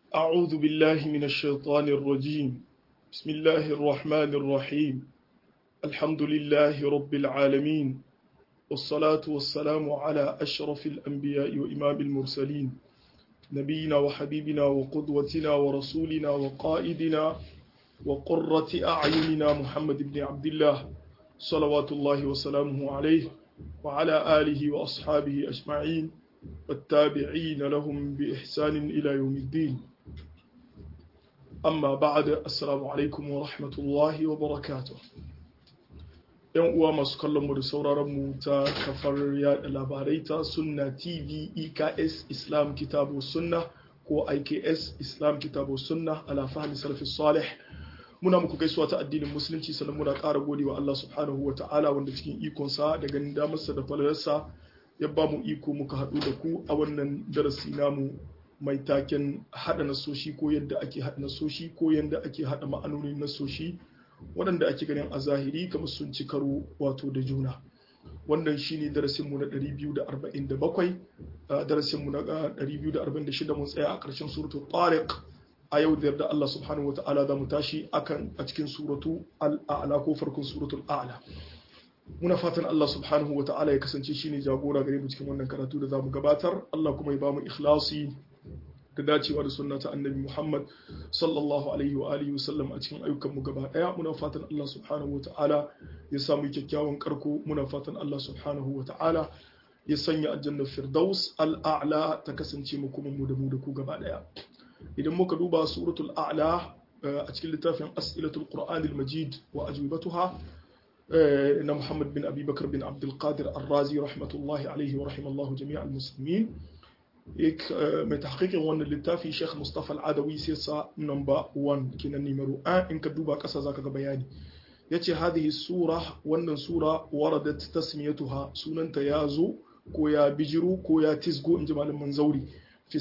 أعوذ بالله من الشيطان الرجيم. بسم الله الرحمن الرحيم. الحمد لله رب العالمين، والصلاة والسلام على أشرف الأنبياء وإمام المرسلين، نبينا وحبيبنا وقدوتنا ورسولنا وقائدنا وقرة أعيننا محمد بن عبد الله، صلوات الله وسلامه عليه وعلى آله وأصحابه أجمعين والتابعين لهم بإحسان إلى يوم الدين. amma ba'da assalamu alaikum wa rahmatullahi wa barakatuh. Yan uwa masu kallon mu da sauraron mu ta kafar yada labarai ta Sunna TV IKS Islam Kitabu Sunna ko IKS Islam Kitabu Sunna ala fahmi salafis salih. Muna muku gaisuwa ta addinin musulunci, sannan muna ƙara godewa Allah subhanahu wa ta'ala wanda cikin ikonsa da ganin damarsa da falalarsa ya ba mu iko muka haɗu da ku a wannan darasi namu mai taken haɗa nasoshi ko yadda ake haɗa nasoshi ko yadda ake haɗa ma'anonin nasoshi waɗanda ake ganin a zahiri kamar sun ci karo wato da juna. Wannan shine darasinmu na 247, darasinmu na 246 mun tsaya a ƙarshen suratul Tariq. A yau da yarda Allah subhanahu wa ta'ala za mu tashi a cikin suratu al-A'la ko farkon suratul A'la. Muna fatan Allah subhanahu wa ta'ala ya kasance shine jagora gare mu cikin wannan karatu da za mu gabatar. Allah kuma ya ba mu ikhlasi da dacewa da sunna ta annabi Muhammad sallallahu alaihi wa alihi wasallam a cikin ayyukan mu gaba daya. Muna fatan Allah subhanahu wa ta'ala ya samu kyakkyawan karko. Muna fatan Allah subhanahu wa ta'ala ya sanya aljanna firdaus al-a'la ta kasance mu kuma mu da ku gaba daya. Idan muka duba suratul a'la a cikin littafin as'ilatul qur'an al-majid wa ajwibatuha na Muhammad bin Abi Bakr bin Abdul Qadir Ar-Razi rahmatullahi alaihi wa rahimallahu jami'al muslimin. mai tahqiqin wannan littafi Sheikh Mustafa Al-Adawi sai sa number 1 kinan numero 1 in ka duba kasa zaka ga bayani. Yace hadhihi sura, wannan sura waradat tasmiyatuha, sunanta yazo ko ya bijiru ko ya tisgo inji malamin zauri fi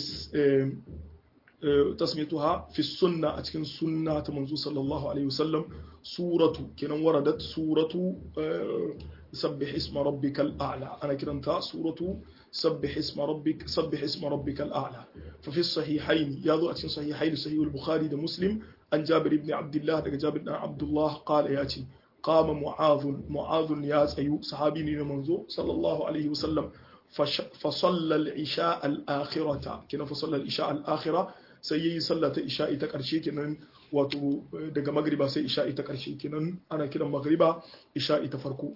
tasmiyatuha fi sunna, a cikin sunna ta manzo sallallahu alaihi wasallam. Suratu kenan waradat suratu sabbih isma rabbikal a'la, ana kiranta suratu سبح اسم ربك الأعلى. ففي الصحيحين يضع في صحيحين صحيح البخاري ده مسلم عن جابر بن عبد الله ده جابر بن عبد الله قال ياتي قام معاذ يا سيو صحابي منذ صلى الله عليه وسلم فصلى العشاء الآخرة كنا فصلى العشاء الآخرة سيي صلى العشاء تكرشي كنا wato daga magriba sai isha'i ta karshe kenan ana kiran magriba isha'i ta farko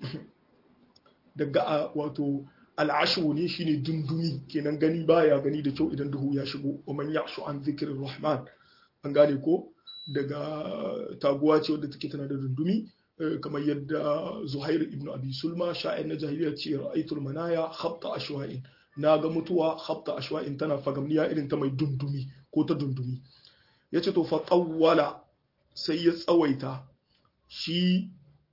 daga wato al'ashu ne shine dundumi kenan gani baya gani da kyau idan duhu ya shigo. wa man ya'shu an dhikrir rahman, an gane ko daga taguwa ce wadda take tana da dundumi, kamar yadda Zuhair ibn Abi Sulma sha'ir na jahiliya ce ra'aytul manaya khabta ashwa'in, naga mutuwa khabta ashwa'in tana fagamniya irin ta mai dundumi ko ta dundumi. yace to fa tawwala, sai ya tsawaita shi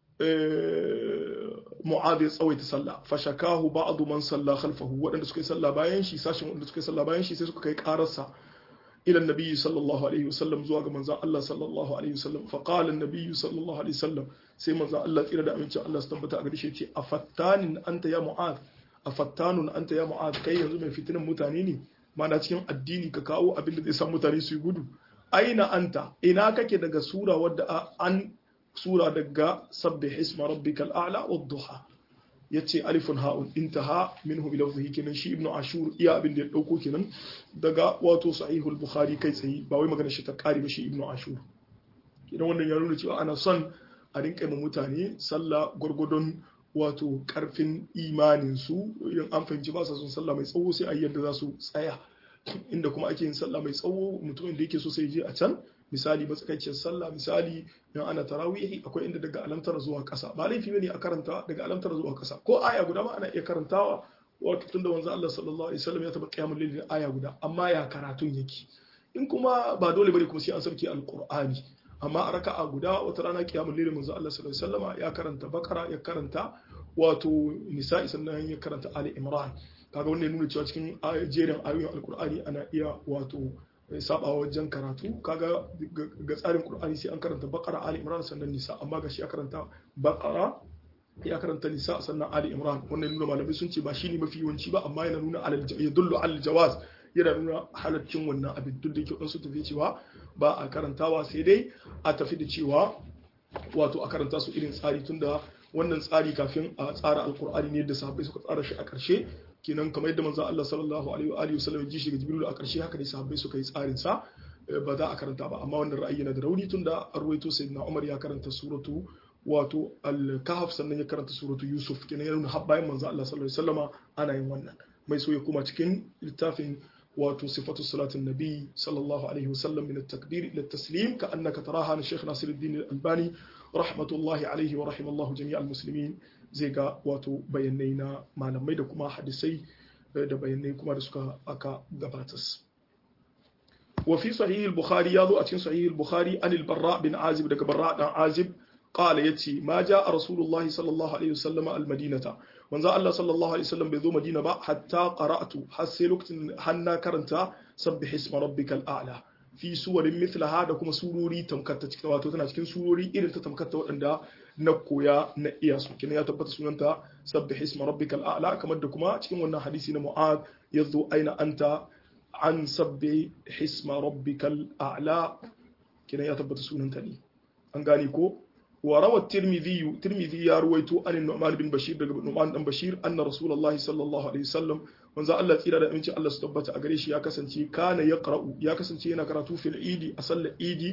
Mu'adh ya tsawaita sallah. Fashakahu ba'du man salla khalfahu, wadanda suka yi sallah bayan shi, sashin wadanda suka yi sallah bayan shi sai suka kai qararsa ila annabi sallallahu alaihi wasallam, zuwa ga manzon Allah sallallahu alaihi wasallam. Fa qala annabi sallallahu alaihi wasallam, sai manzon Allah tsira da amincin Allah su tabbata a gare shi yace afattanin anta ya Mu'adh, afattanun anta ya Mu'adh, kai yanzu mai fitinan mutane ne, mana cikin addini ka kawo abin da zai sa mutane su yi gudu. Aina anta, ina kake daga sura wadda an sura daga sabbih isma rabbikal a'la wad-duha. yace alifun ha'un intaha minhu ila lafzihi, kenan shi ibnu ashur iya abin da ya dauko kenan daga wato sahihul bukhari kai tsayi, ba wai magana shi ta kare ba shi ibnu ashur. idan wannan ya nuna cewa ana son a rinka yi mutane sallah gurgudun wato karfin imanin su. idan an fahimci ba sa son sallah mai tsawo sai a yi yadda za su tsaya, inda kuma ake yin sallah mai tsawo mutumin da yake so sai je a can. Misali matsakaiciyar sallah, misali yan ana tarawihi akwai inda daga alamtar zuwa ƙasa ba laifi bane a karanta daga alamtar zuwa ƙasa, ko aya guda ma ana iya karantawa. Wato tunda wanzu Allah sallallahu alaihi wasallam ya taba qiyamul layl aya guda, amma ya karatun yake. In kuma ba dole bane kuma sai an sauke alqur'ani, amma a raka'a guda wata rana qiyamul layl manzo Allah sallallahu alaihi wasallam ya karanta bakara, ya karanta wato nisa'i, sannan ya karanta ali imran. Kaga wannan ya nuna cewa cikin jerin ayoyin alqur'ani ana iya wato sabawa wajen karatu. Kaga ga tsarin Qur'ani sai an karanta Baqara, Ali Imran sannan Nisa, amma gashi ya karanta Baqara ya karanta Nisa sannan Ali Imran. Wannan nuna malamai sun ce ba shine mafi yawanci ba, amma yana nuna yadullu al jawaz, yana nuna halaccin wannan abin duk da yake su tafi cewa ba a karantawa sai dai a tafi da cewa wato a karanta su irin tsari tunda wannan tsari kafin a tsara alkur'ani ne da sahabbai suka tsara shi a ƙarshe kenan kamar yadda manzo Allah sallallahu alaihi wa alihi wasallam ji shi ga Jibril a ƙarshe haka ne sahabbai suka yi tsarin sa ba za a karanta ba amma wannan ra'ayi yana da rauni tunda an ruwaito sayyidina Umar ya karanta suratu wato al-kahf sannan ya karanta suratu Yusuf kenan ya nuna har bayan manzo Allah sallallahu alaihi wasallama ana yin wannan mai so ya kuma cikin littafin wato sifatu salatin nabi sallallahu alaihi wasallam min at-takbir ila at-taslim ka annaka taraha na Sheikh Nasiruddin Al-Albani rahmatullahi alaihi wa rahimallahu jami'al muslimin zai ga wato bayanai na malamai da kuma hadisai da bayanai kuma da suka aka gabatas wa fi sahih al-bukhari yazo a cikin sahih al-bukhari an al-barra bin azib daga barra dan azib qala yati ma jaa rasulullah sallallahu alaihi wasallam al-madinata manzo Allah sallallahu alaihi wasallam bai zo madina ba hatta qara'tu har sai lokacin hanna karanta sabbih isma rabbikal a'la fi suwarin mithlaha da kuma surori tamkatta cikin wato tana cikin surori irin ta tamkatta waɗanda na koya na iya su kina ya tabbata sunanta sabbih isma rabbikal a'la kamar da kuma cikin wannan hadisi na Mu'adh yazo aina anta an sabbih isma rabbikal a'la kina ya tabbata sunanta ne an gane ko wa rawa tirmidhi ya ruwaito an Nu'man bin Bashir daga Nu'man dan Bashir anna rasulullahi sallallahu alaihi wasallam manzo Allah tsira da aminci Allah su tabbata a gare shi ya kasance kana yaqra'u ya kasance yana karatu fil idi a sallar idi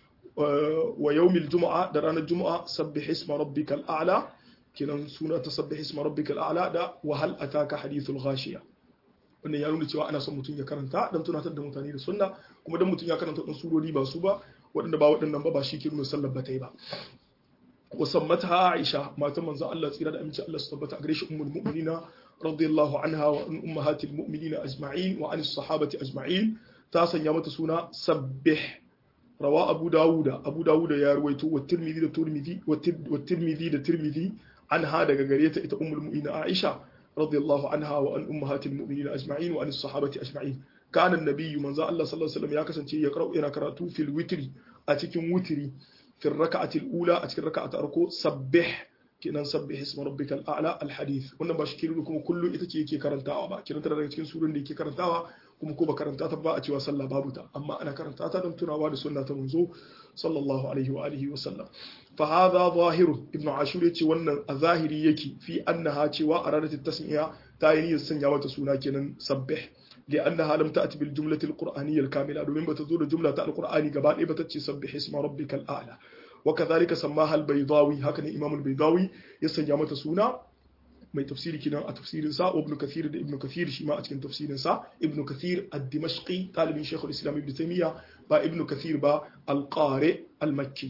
wa yawmil jumu'a da ranar jumu'a sabbih isma rabbikal a'la kinan suna ta sabbih isma rabbikal a'la da wa hal ataka hadithul ghashiya wannan ya nuna cewa ana son mutum ya karanta dan tunatar da mutane da sunna kuma dan mutum ya karanta dan surori ba su ba waɗanda ba waɗannan ba shi ke nuna sallar ba ta yi ba وسمتها عائشة ما تم منزل الله تيرا أمتي الله استبت أجريش المؤمنين رضي الله عنها وعن أمهات المؤمنين أجمعين وعن الصحابة أجمعين تاسا يامت سونا سبح روى أبو داود يا رويتو والترمذي عن هذا جريت أم المؤمنين عائشة رضي الله عنها وعن أمهات المؤمنين أجمعين وعن الصحابة أجمعين كان النبي منزل الله صلى الله عليه وسلم يكسن يقرأ إلى كراتو في الوتر أتكم وتري في الركعة الأولى أتكلم الركعة أركو سبح كنا نسبح اسم ربك الأعلى الحديث وانا بشكر لكم كل إتتي كي كرنتاوا با كنا ترى cikin surun da yake karantawa kuma ko ba karanta ta ba a cewa sallah babu ta amma ana karanta ta don tunawa da sunna ta manzo sallallahu alaihi wa alihi wa sallam fa hadha zahir ibn ashur yace wannan a zahiri yake fi annaha cewa aradat tasmiya ta yi niyyar sanya mata suna kenan sabbih لأنها لم تأتي بالجملة القرآنية الكاملة دومين بتزور جملة القرآن قبل بتتشي سبح اسم ربك الأعلى وكذلك سماها البيضاوي هكذا إمام البيضاوي يسجى سونا ما تفسير كنا تفسير سا وابن كثير شيما أتكن تفسير سا ابن كثير الدمشقي طالب شيخ الإسلام ابن تيمية با ابن كثير با القارئ المكي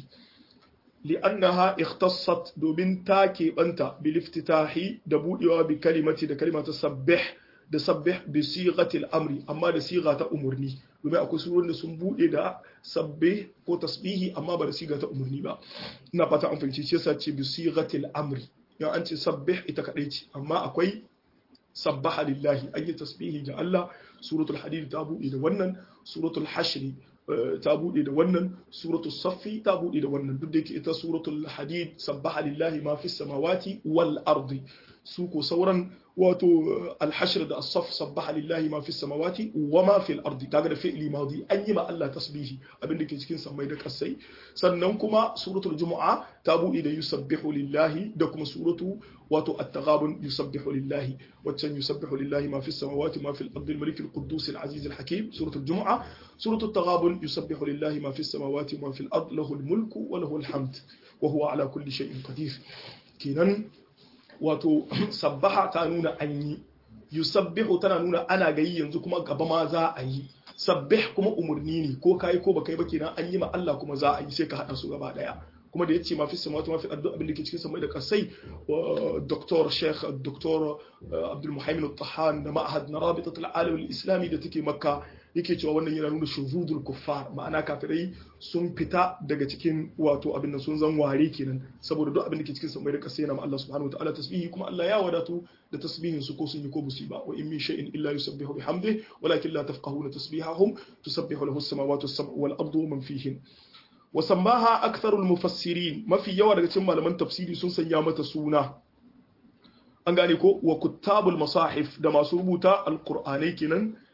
لأنها اختصت دومين تاكي أنت بالافتتاح دبوئها بكلمة سبح da sabbih bi sighatil amri amma da siga ta umurni domin akwai surorin da sun bude da sabbih ko tasbihi amma ba da siga ta umurni ba ina fata an fahimci shi yasa ce bi sighatil amri yan an ce sabbih ita kadai ce amma akwai sabbaha lillahi an yi tasbihi ga Allah suratul hadid ta bude da wannan suratul hashr ta bude da wannan suratul saffi ta bude da wannan duk da yake ita suratul hadid sabbaha lillahi ma fis samawati wal ardi su ko sauran wato alhashr da as-saff sabbaha lillahi ma fis samawati wa ma fil ardi kaga da fi'li madi an yi ma Allah tasbihi abin da ke cikin samai da kasai sannan kuma suratul jumu'a ta buɗe da yusabbihu lillahi da kuma suratu wato at-taghabun yusabbihu lillahi waccan yusabbihu lillahi ma fis samawati ma fil ardi al-malik al-quddus al-aziz al-hakim suratul jumu'a suratul taghabun yusabbihu lillahi ma fis samawati ma fil ardi lahu al-mulku wa lahu al-hamd wa huwa ala kulli shay'in qadir kenan wato sabbaha ta nuna an yi yusabbihu tana nuna ana gayi yanzu kuma gaba ma za a yi sabbih kuma umurni ne ko kai ko baka yi ba kenan an yi ma Allah kuma za a yi sai ka hada su gaba daya kuma da yace ma fi samawati ma fi ardi abin da ke cikin samai da kasai Dr. Sheikh Dr. Abdul Muhaimin Al-Tahan da ma'ahad na Rabitat al-Alam al-Islami da take Makka yake cewa wannan yana nuna shuzudul kuffar ma'ana kafirai sun fita daga cikin wato abin da sun zan ware kenan saboda duk abin da ke cikin samai da kasai yana ma Allah subhanahu wataala tasbihi kuma Allah ya wadatu da tasbihin su ko sun yi ko busi ba wa in min shay'in illa yusabbihu bihamdihi walakin la tafqahuna tasbihahum tusabbihu lahu as-samawati was-sab'u wal-ardu wa man fihin وسماها أكثر المفسرين ما في يوم daga cikin malaman tafsiri sun sanya mata suna an gane ko wa kuttabul masahif da masu rubuta alqur'anai kenan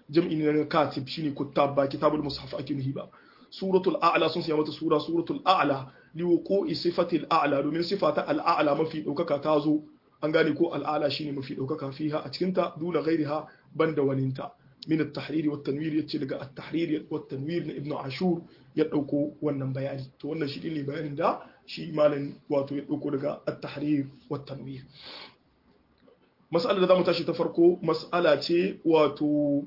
jam'i ne na katib shine kuttab ba kitabul mushaf ake nuhi ba suratul a'la sun siya mata sura suratul a'la liwuqu'i sifatil a'la domin sifata al-a'la mafi daukaka ta zo an gane ko al-a'la shine mafi daukaka fiha a cikin ta duna ghairiha banda waninta min at-tahrir wa at-tanwir yace daga at-tahrir wa at-tanwir na ibnu ashur ya dauko wannan bayani to wannan shi ne bayanin da shi malam wato ya dauko daga at-tahrir wa at-tanwir mas'alar da zamu tashi ta farko mas'ala ce wato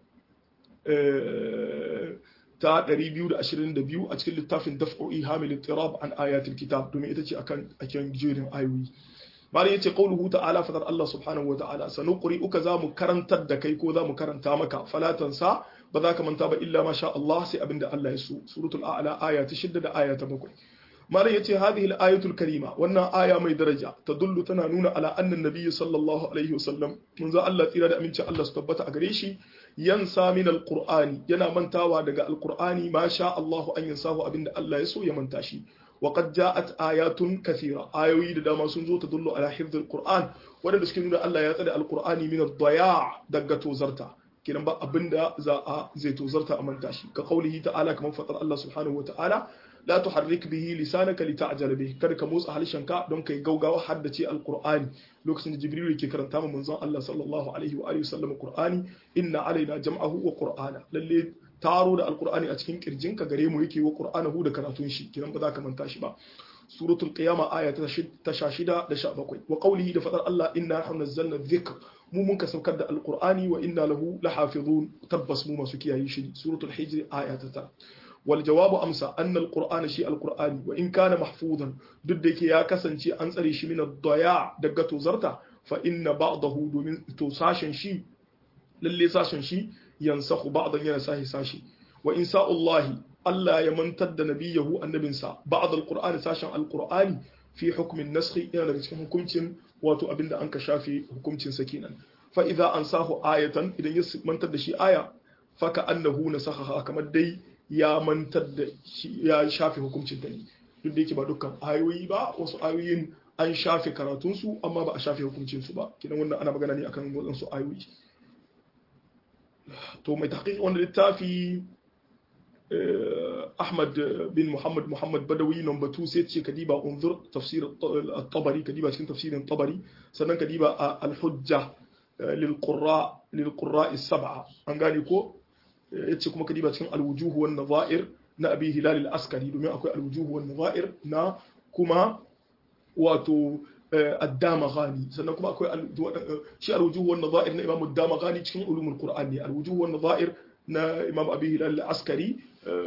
ta 222 a cikin littafin daf'u ihamil ittirab an ayatil kitab domin ita ce akan jerin ayoyi malai yace qauluhu ta'ala fadar Allah subhanahu wa ta'ala sanuqri'uka zamu karantar da kai ko zamu karanta maka falatansa ba za ka manta ba illa ma sha Allah sai abinda Allah ya so suratul a'la aya ta 6 da aya ta 7 malai yace hadhihi al-ayatul karima wannan aya mai daraja tadullu tana nuna ala anna an-nabiy sallallahu alaihi wasallam munza Allah tsira da aminci Allah su tabbata a gare shi yansa min al-qur'ani yana mantawa daga al-qur'ani ma sha Allah an yansahu abinda Allah ya so ya manta shi وقد جاءت آيات كثيرة آيوي دama sun zo tadullu ala hifdh al-Qur'an wanda suke nuna Allah ya tsare al-Qur'ani min ad-daya' daga tozarta kidan ba abinda zai tozarta a manta shi ka qaulihi ta'ala kamar fatar Allah subhanahu wa ta'ala la tuharrik bihi lisanaka lita'jala bihi kada ka motsa harshenka don kai gaugawa haddace al-Qur'ani lokacin da Jibril yake karanta ma manzon Allah sallallahu alaihi wa alihi wasallam Qur'ani inna alaina jam'ahu wa qur'ana lalle taro da alkur'ani a cikin kirjinka gare mu yake wa qur'anahu da karatun shi kiran ba za ka manta shi ba suratul qiyama aya ta 16 da 17 wa qawlihi da fadar Allah inna nahnu nazzalna dhikr mu mun ka saukar da alkur'ani wa inna lahu lahafizun tabbas mu masu kiyaye shi suratul hijr aya ta 9 wal jawabu amsa anna alqur'ana shi alqur'ani wa in kana mahfuzan duk da yake ya kasance an tsare shi min ad-daya daga tozarta fa inna ba'dahu domin to sashen shi lalle sashen shi yansahu ba'dan yana sashi wa insa'ullahi Allah ya mantar da nabiyahu annabinsa ba'd alqur'ani sashen alqur'ani fi hukmin naskhi yana daga cikin hukuncin wato abinda an ka shafe hukuncin sa kenan fa idza ansahu ayatan idan ya mantar da shi aya fa ka annahu nasakha kamar dai ya mantar da shi ya shafe hukuncin ta ne duk da yake ba dukkan ayoyi ba wasu ayoyin an shafe karatun su amma ba a shafe hukuncin su ba kidan wannan ana magana ne akan wasu ayoyi to mai tahqiq wanda littafi Ahmad bin Muhammad Badawi number 2 sai ce kadiba unzur tafsir at-Tabari kadiba cikin tafsirin Tabari sannan kadiba al-Hujja lil qurra as-sab'a an gane ko yace kuma kadiba cikin al-wujuh wan nadha'ir na Abi Hilal al-Askari domin akwai al-wujuh wan nadha'ir na kuma wato الدامغاني sannan kuma akwai shi al-wujuh wan nadha'ir na Imam ad-Damaghani cikin ulumul Qur'an ne al-wujuh wan nadha'ir na Imam Abi Hilal al-Askari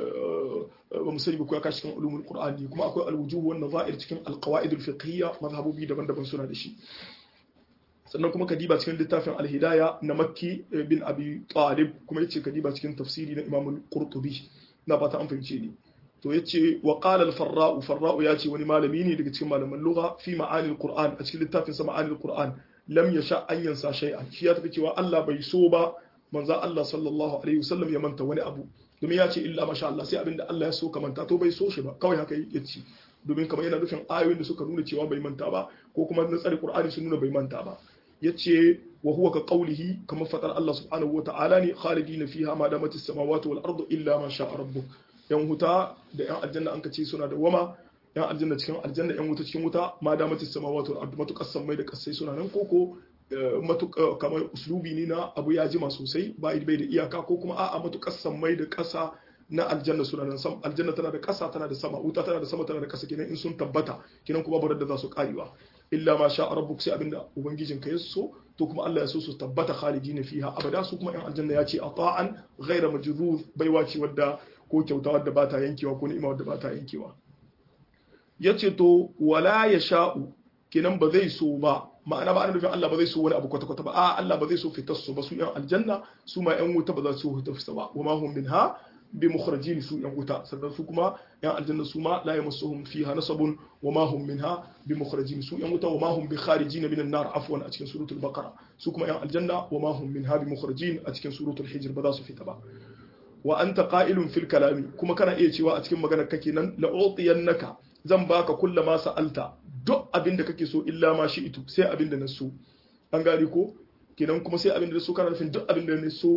ba musali ba kuwa cikin ulumul Qur'an ne kuma akwai al-wujuh wan nadha'ir cikin al-qawaid al-fiqhiyya mazhabobi daban-daban suna da shi sannan kuma kadiba cikin littafin al-Hidayah na Makki bin Abi Talib kuma yace kadiba cikin tafsiri na Imam al-Qurtubi na fata an fahimce ni to yace wa qala al-farra'u yace wani malami ne daga cikin malaman lugha fi ma'anil qur'an a cikin littafin sa ma'anil qur'an lam yasha an yansa shay'an shi ya tafi cewa Allah bai so ba manzo Allah sallallahu alaihi wasallam ya manta wani abu domin ya ce illa masha Allah sai abinda Allah ya so ka manta to bai so shi ba kawai haka yace domin kamar yana nufin ayoyin da suka nuna cewa bai manta ba ko kuma na tsare qur'ani sun nuna bai manta ba yace wa huwa ka qawlihi kamar fadar Allah subhanahu wa ta'ala ne khalidina fiha ma damatis samawati wal ardu illa ma sha'a rabbuk yan wuta da yan aljanna an kace suna da wama yan aljanna cikin aljanna yan wuta cikin wuta ma da matis samawati wal ardu matuqassam mai da kasai suna nan koko kamar uslubi ne na abu ya jima sosai bai da iyaka ko kuma a'a matuqassam mai da kasa na aljanna suna nan sam aljanna tana da kasa tana da sama wuta tana da sama tana da kasa kenan in sun tabbata kenan kuma barar da za su karewa illa ma sha rabbuk sai abinda ubangijinka ya so to kuma Allah ya so su tabbata khalidina fiha abada su kuma yan aljanna ya ce ata'an ghayra majdud baiwa ce wadda ko kyauta wadda ba ta yankewa ko ni'ima wadda ba ta yankewa yace to wala yasha'u kenan ba zai so ba ma'ana ba ana nufin Allah ba zai so wani abu kwata-kwata ba a Allah ba zai so fitar su ba su yan aljanna su ma yan wuta ba za su fitar su ba wa ma hum minha bi mukhrajin su yan wuta sannan su kuma yan aljanna su ma la yamassuhum fiha nasabun wa ma hum minha bi mukhrajin su yan wuta wa ma hum bi kharijin min an-nar afwan a cikin suratul baqara su kuma yan aljanna wa ma hum minha bi mukhrajin a cikin suratul hijr ba za su fita ba wa anta qa'ilun fil kalami kuma kana iya cewa a cikin maganar kake nan la utiyannaka zan baka kullama sa'alta duk abinda kake so illa ma shi itu sai abinda na so an gari ko kenan kuma sai abinda na so kana nufin duk abinda na so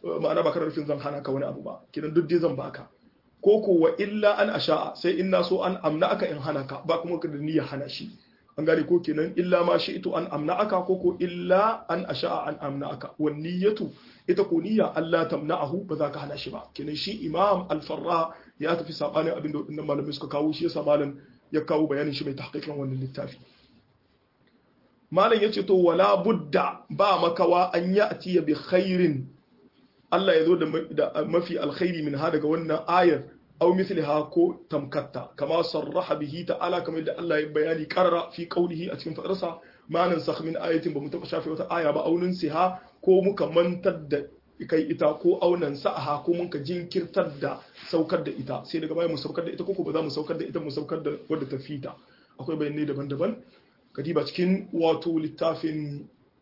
ma'ana ba kana nufin zan hana ka wani abu ba kidan duk dai zan baka ko ko wa illa an asha'a sai in na so an amna aka in hana ka ba kuma ka da niyya hana shi an gane ko kenan illa ma shi'tu an amna aka ko ko illa an asha'a an amna aka wan niyyatu ita ko niyya Allah tamna'ahu ba za ka hana shi ba kenan shi Imam Al-Farra ya tafi sabanin abin da wadannan malamai suka kawo shi yasa malam ya kawo bayanin shi mai tahqiqin wannan littafi malam yace to wala budda ba makawa an ya'ti bi khairin Allah ya zo da mafi alkhairi min ha daga wannan ayar aw mithliha ko tamkatta kama sarraha bihi ta'ala kamar da Allah ya bayani qarara fi qawlihi a cikin fadarsa ma nan sakh min ayatin ba mu taba shafe wata aya ba aunin siha ko muka mantar da kai ita ko aunan sa'aha ko muka jinkirtar da saukar da ita sai daga baya mu saukar da ita ko ba za mu saukar da ita mu saukar da wadda ta fita akwai bayanai daban-daban kadiba cikin wato littafin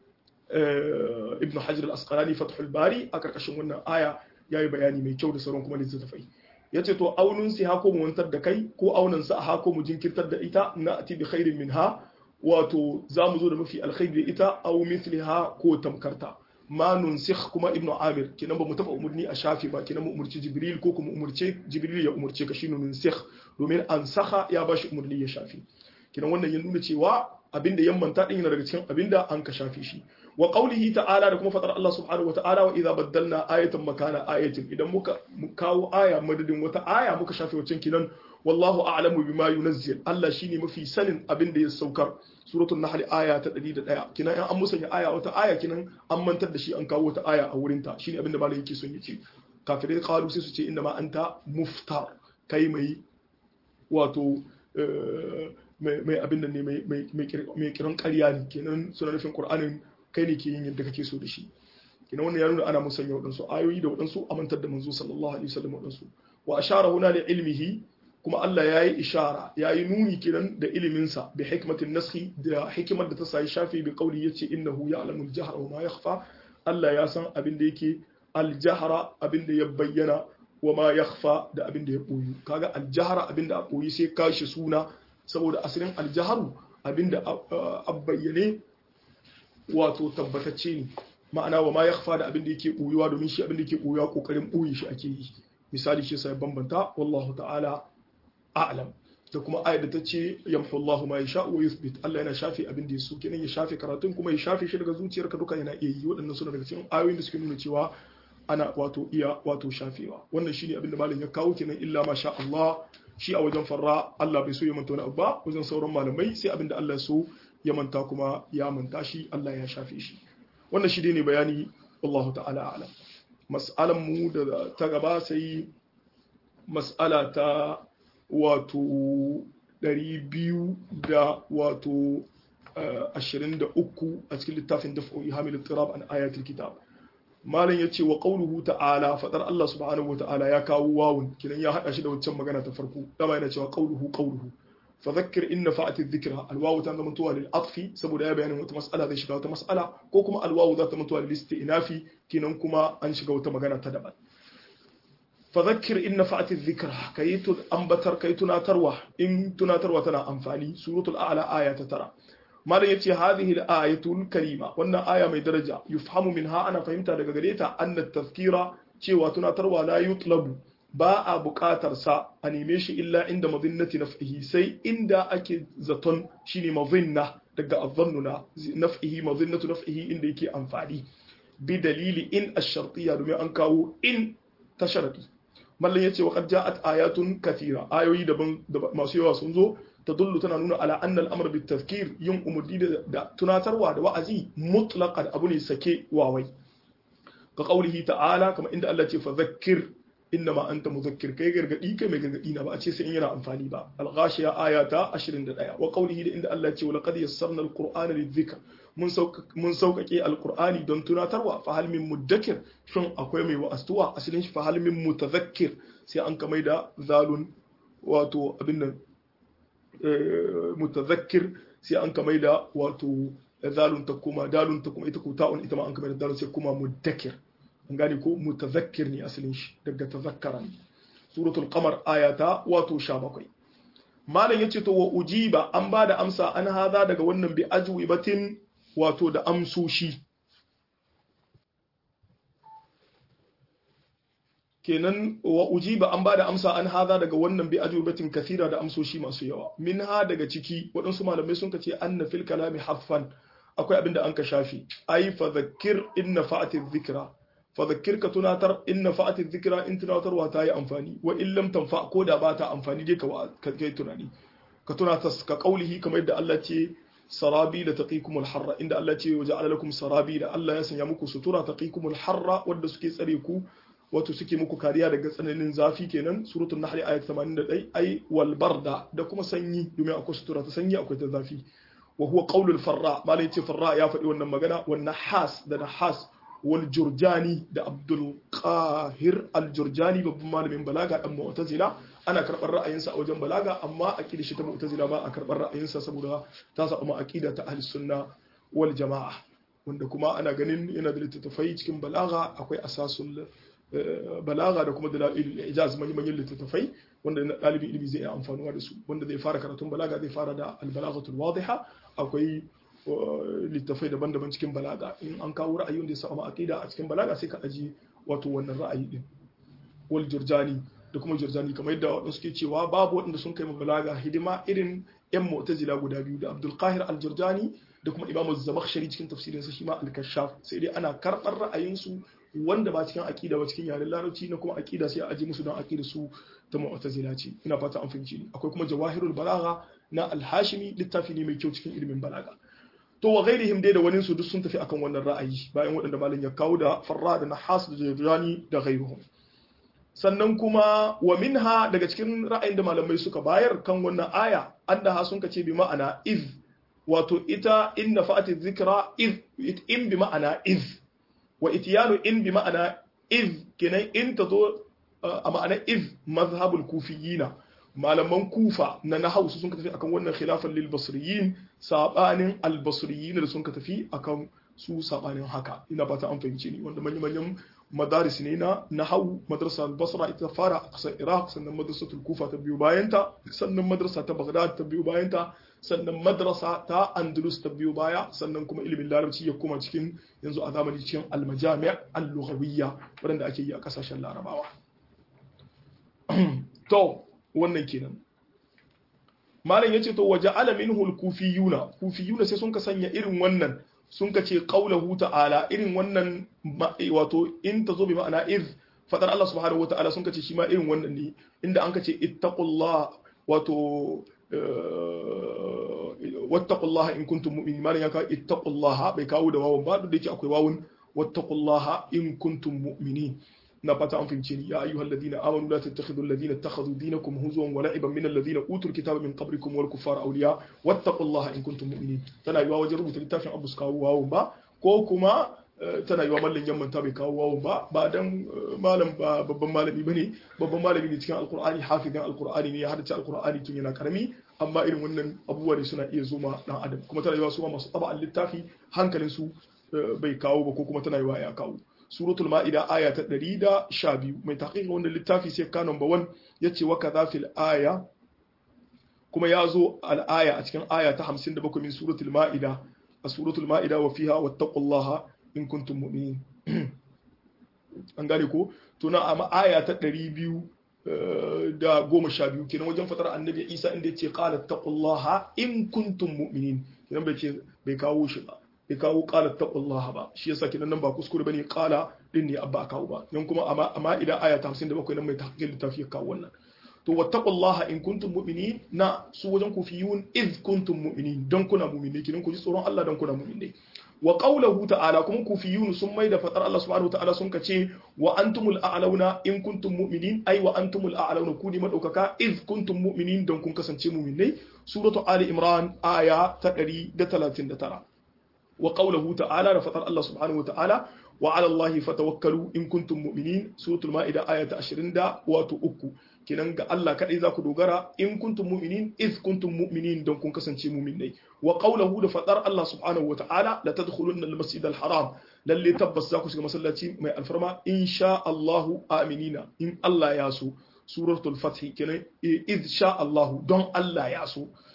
ibn hajar al-asqalani fathul bari a karkashin wannan aya yayi bayani mai kyau da sauran kuma littafai yace to aunun si ha ko mu wantar da kai ko aunan sa ha ko mu jinkirtar da ita na ati bi khairin minha wato zamu zo da mafi alkhairi da ita aw mithliha ko tamkarta ma nunsikh kuma ibn amir kinan ba mu tafa umurni a shafi ba kinan mu umurci jibril ko kuma umurce jibril ya umurce ka shine nunsikh domin ansakha ya bashi umurni ya shafi kinan wannan ya nuna cewa abinda yammanta din yana daga cikin abinda an ka shafi shi wa qawlihi ta'ala da kuma fadar Allah subhanahu wata'ala wa idza baddalna ayatan makana ayatin idan muka kawo aya madadin wata aya muka shafe wacin kinan wallahu a'lamu bima yunazzil Allah shine mafi sanin abinda ya saukar suratul nahl aya ta 101 kinan an musanya aya wata aya kinan an mantar da shi an kawo wata aya a wurin ta shine abinda malai yake son yace kafirai qalu sai su ce inna ma anta muftar kai mai wato mai abin nan ne mai kiran ƙarya ne kenan suna nufin Qur'anin kai ne ke yin yadda kake so da shi kenan wannan ya nuna ana musanya waɗansu ayoyi da waɗansu amantar da manzo sallallahu alaihi wasallam waɗansu wa ashara huna li ilmihi kuma Allah yayi ishara yayi nuni kenan da ilimin sa bi hikmatin naskhi da hikimar da ta sai shafi bi qawli yace innahu ya'lamu al-jahra wa ma yakhfa Allah ya san abin da yake al-jahra abin da ya bayyana wa ma yakhfa da abin da ya boyu kaga al-jahra abin da a boyi sai kashi suna saboda asirin al-jahru abin da a bayyane wato tabbatacce ne ma'ana wa ma yakhfa da abin da yake boyuwa domin shi abin da yake boyuwa kokarin boye shi ake yi misali shi sai bambanta wallahu ta'ala a'lam da kuma ayat da tace yamhu Allahu ma yasha wa yuthbit Allah yana shafi abin da yaso kenan ya shafi karatun kuma ya shafi shi daga zuciyarka duka yana iya yi waɗannan suna daga cikin ayoyin da suke nuna cewa ana wato iya wato shafewa wannan shine abin da malam ya kawo kenan illa ma sha Allah shi a wajen farra Allah bai so ya manta wani abu ba wajen sauran malamai sai abin da Allah so ya manta kuma ya manta shi Allah ya shafe shi wannan shi ne bayani wallahu ta'ala a'lam mas'alan mu da ta gaba sai mas'ala ta wato 200 da wato 23 a cikin littafin daf'u ihamil ittirab an ayatul kitab malam yace wa qawluhu ta'ala fadar Allah subhanahu wa ta'ala ya kawo wawun kidan ya hada shi da wancan magana ta farko dama yana cewa qawluhu فذكر إن فأت الذكرى الواو تنمتوا للعطف سبب يا بيان وت مسألة ذي شجاوة مسألة كوكما الواو ذات تنمتوا للاستئناف كينكما أن شجاوة مجانا تدبل فذكر إن فأت الذكرى كي أنبتر كي تناتروه إن تناتروه تنا أنفاني سورة الأعلى آية ترى ما يأتي هذه الآية الكريمة وأن آية من درجة يفهم منها أنا فهمتها لقريتها أن التذكير شيء وتناتروه لا يطلب ba a buƙatar sa a neme shi illa inda mazinnati naf'ihi sai inda ake zaton shine mazinna daga azzannuna naf'ihi mazinnatu naf'ihi inda yake amfani bi dalili in ash-shartiyya domin an kawo in ta sharadi mallan yace wa qad ja'at ayatun kathira ayoyi daban masu yawa sun zo tadullu tana nuna ala anna al-amr bit tadhkir yin umudi da tunatarwa da wa'azi mutlaqan abu ne sake wawai ka qaulihi ta'ala kama inda Allah ce fa zakkir innama anta muzakkir kai gargadi kai mai gargadi na ba a ce sai in yana amfani ba al-ghashiya ayata 21 wa qawlihi da inda Allah ya ce laqad yassarna al-qur'ana lidhikr mun sauƙaƙe al-qur'ani don tunatarwa fa hal min mudakkir shin akwai mai wa'astuwa asalin shi fa hal min mutazakkir sai an kamai da zalun wato abin nan mutazakkir sai an kamai da wato zalun ta kuma dalun ta kuma ita ko ta'un ita ma an kamai da dalun sai kuma mudakkir an gane ko mutazakkir ne asalin shi daga tazakkara ne suratul qamar ayata wato 17 malam yace to wa ujiba an bada amsa an hada daga wannan bi ajwibatin wato da amsoshi kenan wa ujiba an bada amsa an haza daga wannan bi ajubatin kathira da amsoshi masu yawa minha daga ciki waɗansu malamai sun kace anna fil kalami haffan akwai abinda an ka shafi ai fa zakkir inna fa'ati dhikra fa zakkir ka tunatar inna fa'ati dhikra in tunatarwa ta yi amfani wa in lam tanfa ko da ba ta amfani dai ka kai tunani ka tunatar ka kaulihi kamar yadda Allah ce sarabi da taqikumul harra inda Allah ce waja'ala lakum sarabi da Allah ya sanya muku sutura taqikumul harra wanda suke tsare ku wato suke muku kariya daga tsananin zafi kenan suratul nahl ayat 81 ai wal barda da kuma sanyi domin akwai sutura ta sanyi akwai ta zafi wa huwa qaulul farra malai ce farra ya faɗi wannan magana wan nahas da nahas wal jurjani da abdul qahir al jurjani babban malamin balaga dan mu'tazila ana karɓar ra'ayinsa a wajen balaga amma aqida shi ta mu'tazila ba a karɓar ra'ayinsa saboda ta saba ma aqida ta ahlus sunna wal jama'a wanda kuma ana ganin yana da littattafai cikin balaga akwai asasul balaga da kuma dalailul ijaz manyan littattafai wanda ɗalibin ilimi zai iya amfanuwa da su wanda zai fara karatun balaga zai fara da al-balaghatul wadiha akwai littattafai daban-daban cikin balaga in an kawo ra'ayi wanda ya saba aqida a cikin balaga sai ka aji wato wannan ra'ayi din wal jurjani da kuma jurjani kamar yadda waɗansu suke cewa babu waɗanda sun kai balaga hidima irin yan mu'tazila guda biyu da Abdul Qahir al-Jurjani da kuma Imam az-Zamakhshari cikin tafsirinsa shi ma al-Kashaf sai dai ana karɓar ra'ayinsu wanda ba cikin aqida ba cikin yaren larabci na kuma aqida sai a aje musu don aqida su ta mu'tazila ce ina fata an fahimci ni akwai kuma jawahirul balagha na al-Hashimi littafi ne mai kyau cikin ilimin balaga to wa ghairihim dai da wani su duk sun tafi akan wannan ra'ayi bayan waɗanda malam ya kawo da farra da nahas da jurjani da ghairuhum sannan kuma wa minha daga cikin ra'ayin da malamai suka bayar kan wannan aya annaha sun kace bi ma'ana iz wato ita inna fa'ati dhikra iz in bi ma'ana iz wa itiyanu in bi ma'ana iz kenan in tazo a ma'ana iz mazhabul kufiyina malaman kufa na nahawsu sun tafi akan wannan khilafan lil basriyin sabanin al basriyin da sun tafi akan su sabanin haka ina fata an fahimce ni wanda manyan madaris ne na nahawu madrasa al-basra ita fara a ƙasar iraq sannan madrasatul kufa ta biyu bayanta sannan madrasa ta baghdad ta biyu bayanta sannan madrasa ta andalus ta biyu baya sannan kuma ilimin larabci ya koma cikin yanzu a zamani cikin al-majami' al-lughawiyya wanda ake yi a ƙasashen larabawa to wannan kenan malam yace to waja'ala minhu al-kufiyuna sai sun ka sanya irin wannan sun ka ce qaulahu ta'ala irin wannan wato in ta zo bi ma'ana iz fadar Allah subhanahu wa ta'ala sun ka ce shi ma irin wannan ne inda an ka ce ittaqullah wato wattaqullaha in kuntum mu'minin malan ya kawo ittaqullaha bai kawo da wawun ba duk da yake akwai wawun wattaqullaha in kuntum mu'minin na fata an fahimce ni ya ayyuhal ladina amanu la tattakhidhu alladhina ittakhadhu dinakum huzuwan wa la'iban min alladhina utul kitaba min qablikum wal kuffara awliya wattaqullaha in kuntum mu'minin tana yiwa wajen rubuta littafin abu su kawo wawun ba ko kuma tana yiwa mallan yamman ta bai kawo wawun ba dan malam ba babban malami bane babban malami ne cikin alqur'ani hafizin alqur'ani ne ya hadace alqur'ani tun yana karami amma irin wannan abubuwa ne suna iya zuma dan adam kuma tana yiwa su masu taba littafi hankalin su bai kawo ba ko kuma tana yiwa ya kawo suratul ma'ida aya ta 112 mai taqiqa wannan littafi sai ka number 1 yace wa kadha fil aya kuma yazo al aya a cikin aya ta 57 min suratul ma'ida a suratul ma'ida wa fiha wattaqullaha in kuntum mu'minin an gane ko to na amma aya ta 212 kenan wajen fatar annabi Isa inda yace qala taqullaha in kuntum mu'minin kenan bai kawo shi ba bai kawo qala taqullaha ba shi yasa kenan nan ba kuskure bane qala din ne abba kawo ba yan kuma amma idan aya ta 57 nan mai tahqiq littafi ya kawo wannan to wattaqullaha in kuntum mu'minin na su wajen kufiyun iz kuntum mu'minin dan kuna mu'mini kenan ku ji tsoron Allah dan kuna mu'mini wa qawluhu ta'ala kuma kufiyun sun mai da fatar Allah subhanahu ta'ala sun kace wa antumul a'launa in kuntum mu'minin ai wa antumul a'launa ku ne madaukaka iz kuntum mu'minin dan kun kasance mu'minai suratu ali imran aya ta 139 وقوله تعالى رفض الله سبحانه وتعالى وعلى الله فتوكلوا إن كنتم مؤمنين سورة المائدة آية 20 واتو kenan ga Allah kadai za ku dogara in kuntum mu'minin iz kuntum mu'minin don kun kasance mu'minai wa qawluhu da fadar Allah subhanahu wa ta'ala la tadkhulunna al-masjid al-haram lalle tabbas za ku shiga masallaci mai alfarma insha Allah aminina in Allah ya so suratul fath kenan iz sha Allah don Allah ya so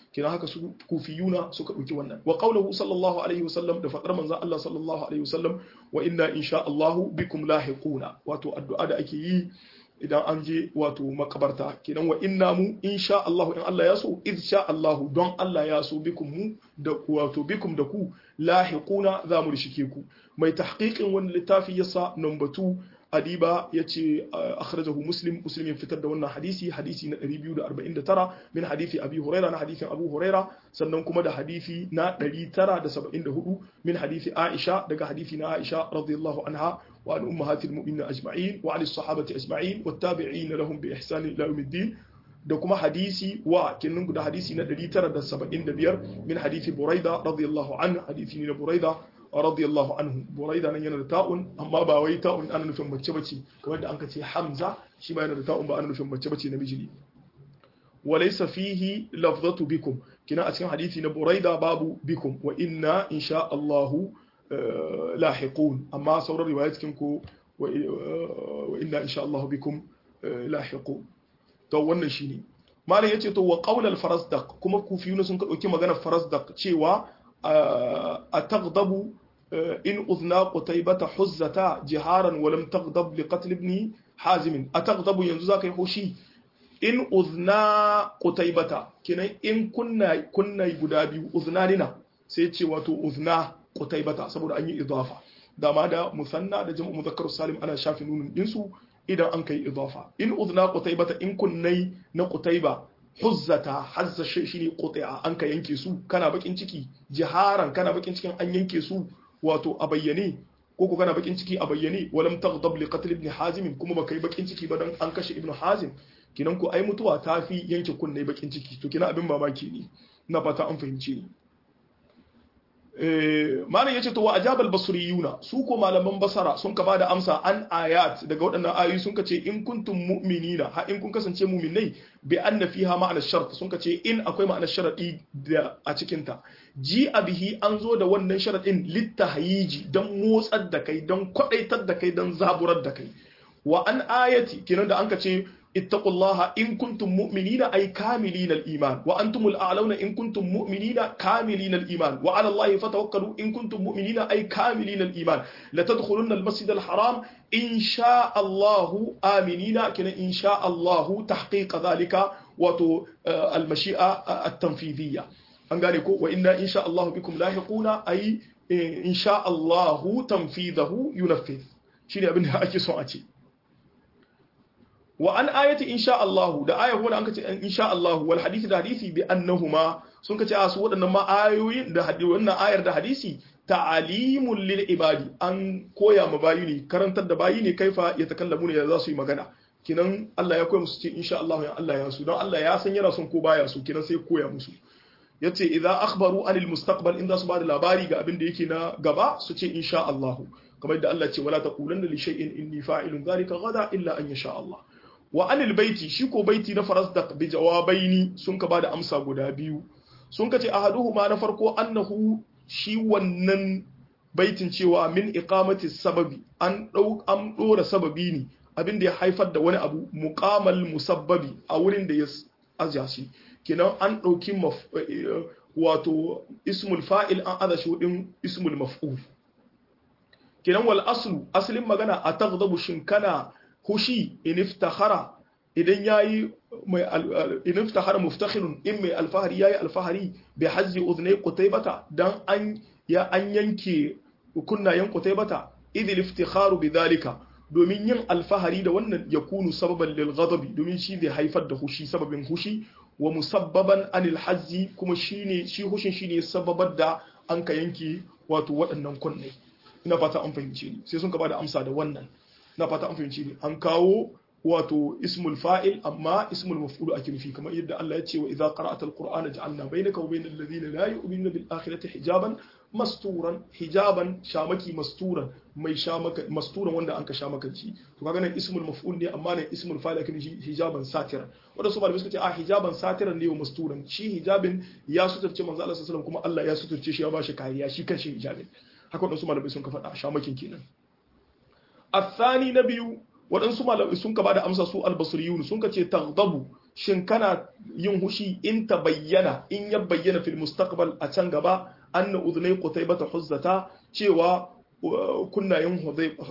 kina haka su kufiyuna suka dauki wannan wa qawluhu sallallahu alaihi wasallam da fadar manzo Allah sallallahu alaihi wasallam wa inna insha Allah bikum lahiquna wato addu'a da ake yi idan an je wato makabarta kenan wa inna mu insha Allah in Allah ya so insha Allah don Allah ya so bikum mu da wato bikum da ku lahiquna za mu rishike ku mai tahqiqin wannan littafi yasa number 2 adiba yace akhrajahu muslim ya fitar da wannan hadisi na 249 min hadisi abi huraira na hadisin abu huraira sannan kuma da hadisi na 974 min hadisi aisha daga hadisi na aisha radiyallahu anha wa an ummahatil mu'minin ajma'in wa an as-sahabati ajma'in wat tabi'in lahum bi ihsan ila yawmiddin da kuma hadisi wa kinnin da hadisi na 975 min hadisi buraida radiyallahu anhu hadisi ne na buraida radiyallahu anhu buraida nan yana da ta'un amma ba wai ta'un ana nufin mace bace kamar da an ce hamza shi ma yana da ta'un ba ana nufin mace bace namiji ne walaysa fihi lafzatu bikum kina a cikin hadisi na buraida babu bikum wa inna insha Allah lahiqun amma sauran riwayat cikin ko wa inna insha Allah bikum lahiqun to wannan shine malam yace to wa qawl al-farasdaq kuma kufiyuna sun ka dauki maganar farasdaq cewa أتغضب إن أذنا قتيبة حزتا جهارا ولم تغضب لقتل ابن حازم أتغضب ينزوزاك يحوشي إن أذنا قتيبة كنا إن كنا يقدابي أذنا لنا سيتي واتو أذنا قتيبة سبب أني إضافة دا ما دا مثنى دا جمع مذكر السالم أنا شافي نون إنسو إذا أنكي إضافة إن أذنا قتيبة إن كنا نقتيبة huzzata hazza shine quti'a an ka yanke su kana bakin ciki jiharan kana bakin cikin an yanke su wato a bayyane ko kana bakin ciki a bayyane walam taghdab li qatl ibn hazim kuma baka yi bakin ciki ba dan an kashe ibn hazim kinan ko ai mutuwa tafi yanke kunne bakin ciki to kina abin mamaki ne ina fata an fahimce ni malam yace to wa ajabal basriyuna su ko malaman basara sun ka bada amsa an ayat daga waɗannan ayoyi sun ka ce in kuntum mu'minina ha in kun kasance mu'minai bi anna fiha ma'ana shart sun ka ce in akwai ma'anar sharadi da a cikin ta ji abihi an zo da wannan sharadin littahayiji dan motsar da kai dan kwadaitar da kai dan zaburar da kai wa an ayati kinan da an ka ce اتقوا الله إن كنتم مؤمنين أي كاملين الإيمان وأنتم الأعلون إن كنتم مؤمنين كاملين الإيمان وعلى الله فتوكلوا إن كنتم مؤمنين أي كاملين الإيمان لتدخلن المسجد الحرام إن شاء الله آمنين كنا إن شاء الله تحقيق ذلك المشيئة التنفيذية أنقالكم وإنا إن شاء الله بكم لاحقون أي إن شاء الله تنفيذه ينفذ شيني أبنها أكي سواتي wa an ayati insha Allah da aya kuma an kace insha Allah wal hadisi da hadisi bi annahuma sun kace a su wadannan ma ayoyin da wannan ayar da hadisi ta'alimul lil ibadi an koya ma bayi ne karantar da bayi ne kaifa ya takallamu ne za su yi magana kinan Allah ya koya musu ce insha Allah ya Allah ya su don Allah ya san yana son ko baya su kinan sai koya musu yace idza akhbaru anil mustaqbal inda su ba da labari ga abin da yake na gaba su ce insha Allah kamar yadda Allah ce wala taqulanna li shay'in inni fa'ilun dhalika ghadan illa an yasha Allah wa anil baiti shi ko baiti na farasdaq bi jawabaini sun ka bada amsa guda biyu sun ka ce ahaduhuma na farko annahu shi wannan baitin cewa min iqamati sababi an dora sababi ne abinda ya haifar da wani abu muqamal musabbabi a wurin da ya aja shi kenan an dauki wato ismul fa'il an aza shi din ismul maf'ul kenan wal aslu aslin magana ataghdabu shin kana hushi in iftakhara idan yayi mai in iftakhara muftakhirun in mai alfahari yayi alfahari bi hazzi udhnay qutaybata dan an yanke kunnayen qutaybata idil iftikharu bidhalika domin yin alfahari da wannan yakunu sababan lil ghadabi domin shi zai haifar da hushi sababin hushi wa musabbaban anil hazzi kuma shine shi hushin shine sababar da an ka yanke wato waɗannan kunne ina fata an fahimce ni sai sun ka bada amsa da wannan na fata an fahimci ne an kawo wato ismul fa'il amma ismul maf'ul ake nufi kamar yadda Allah ya ce wa idza qara'ata alqur'ana ja'alna bainaka wa bainal ladhina la yu'minuna bil akhirati hijaban masturan hijaban shamaki masturan mai shamaka masturan wanda an ka shamakanci to kaga nan ismul maf'ul ne amma nan ismul fa'il ake nufi hijaban satiran wanda su malamai suka ce a hijaban satiran ne wa masturan shi hijabin ya suturce manzo Allah sallallahu alaihi wasallam kuma Allah ya suturce shi ya bashi kariya shi kanshi hijabin haka wadansu malamai sun ka faɗa shamakin kenan الثاني نبي waɗansu malamai sun ka bada amsa su albasriyun sun ka ce taghdabu shin kana yin hushi in ta bayyana in ya bayyana fil mustaqbal a can gaba anna udhnay qutaybata huzzata cewa kunnayin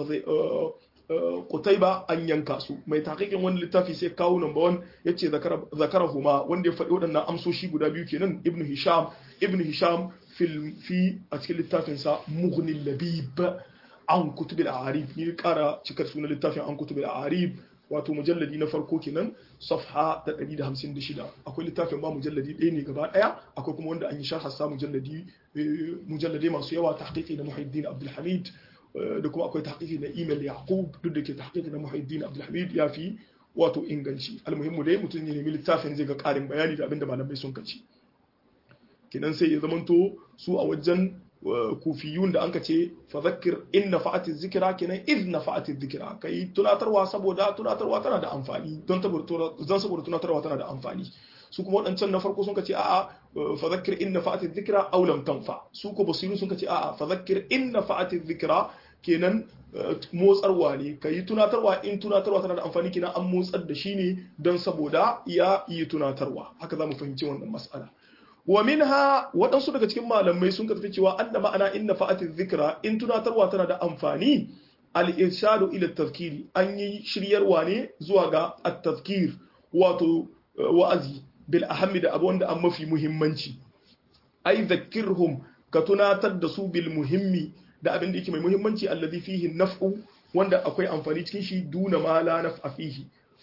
Qutayba an yanka su mai tahqiqin wani littafi sai kawo number 1 yace zakarahuma wanda ya faɗi waɗannan amsoshi guda biyu kenan ibnu hisham fi a cikin littafin sa mughni labib an kutub al-arib ni kara cikar sunan littafin an kutub al-arib wato mujalladi na farko kenan safha ta 156 akwai littafin ba mujalladi ɗaya ne gaba ɗaya akwai kuma wanda an yi sharh sa mujalladai masu yawa tahqiqi na Muhyiddin Abdul Hamid da kuma akwai tahqiqi na email Yaqub duk da ke tahqiqi na Muhyiddin Abdul Hamid ya fi wato inganci almuhimmu dai mutum ne nemi littafin zai ga ƙarin bayani da abinda malamai sun kaci kenan sai ya zamanto su a wajen kufiyun da anka ce fa zakkir in nafa'ati dhikra kenan id nafa'ati dhikra kai tunatarwa saboda tunatarwa tana da amfani don saboda tunatarwa tana da amfani su kuma wadancan na farko sun ce a'a fa zakkir in nafa'ati dhikra aw lam tanfa su ko basiru sun ce a'a fa zakkir in nafa'ati dhikra kenan motsarwa ne kai tunatarwa in tunatarwa tana da amfani kenan an motsar da shi ne don saboda ya yi tunatarwa haka zamu fahimci wannan mas'ala wa minha waɗansu daga cikin malamai sun tafi cewa anna ma'ana inna fa'atiz zikra in tunatarwa tana da amfani al-irshadu ila at-tadhkiri an yi shiryarwa ne zuwa ga at-tadhkir wato wa'azi bil ahammi da abu wanda an mafi muhimmanci ai dhakkirhum ka tunatar da su bil muhimmi da abin da yake mai muhimmanci alladhi fihi naf'u wanda akwai amfani cikin shi duna ma la naf'a fihi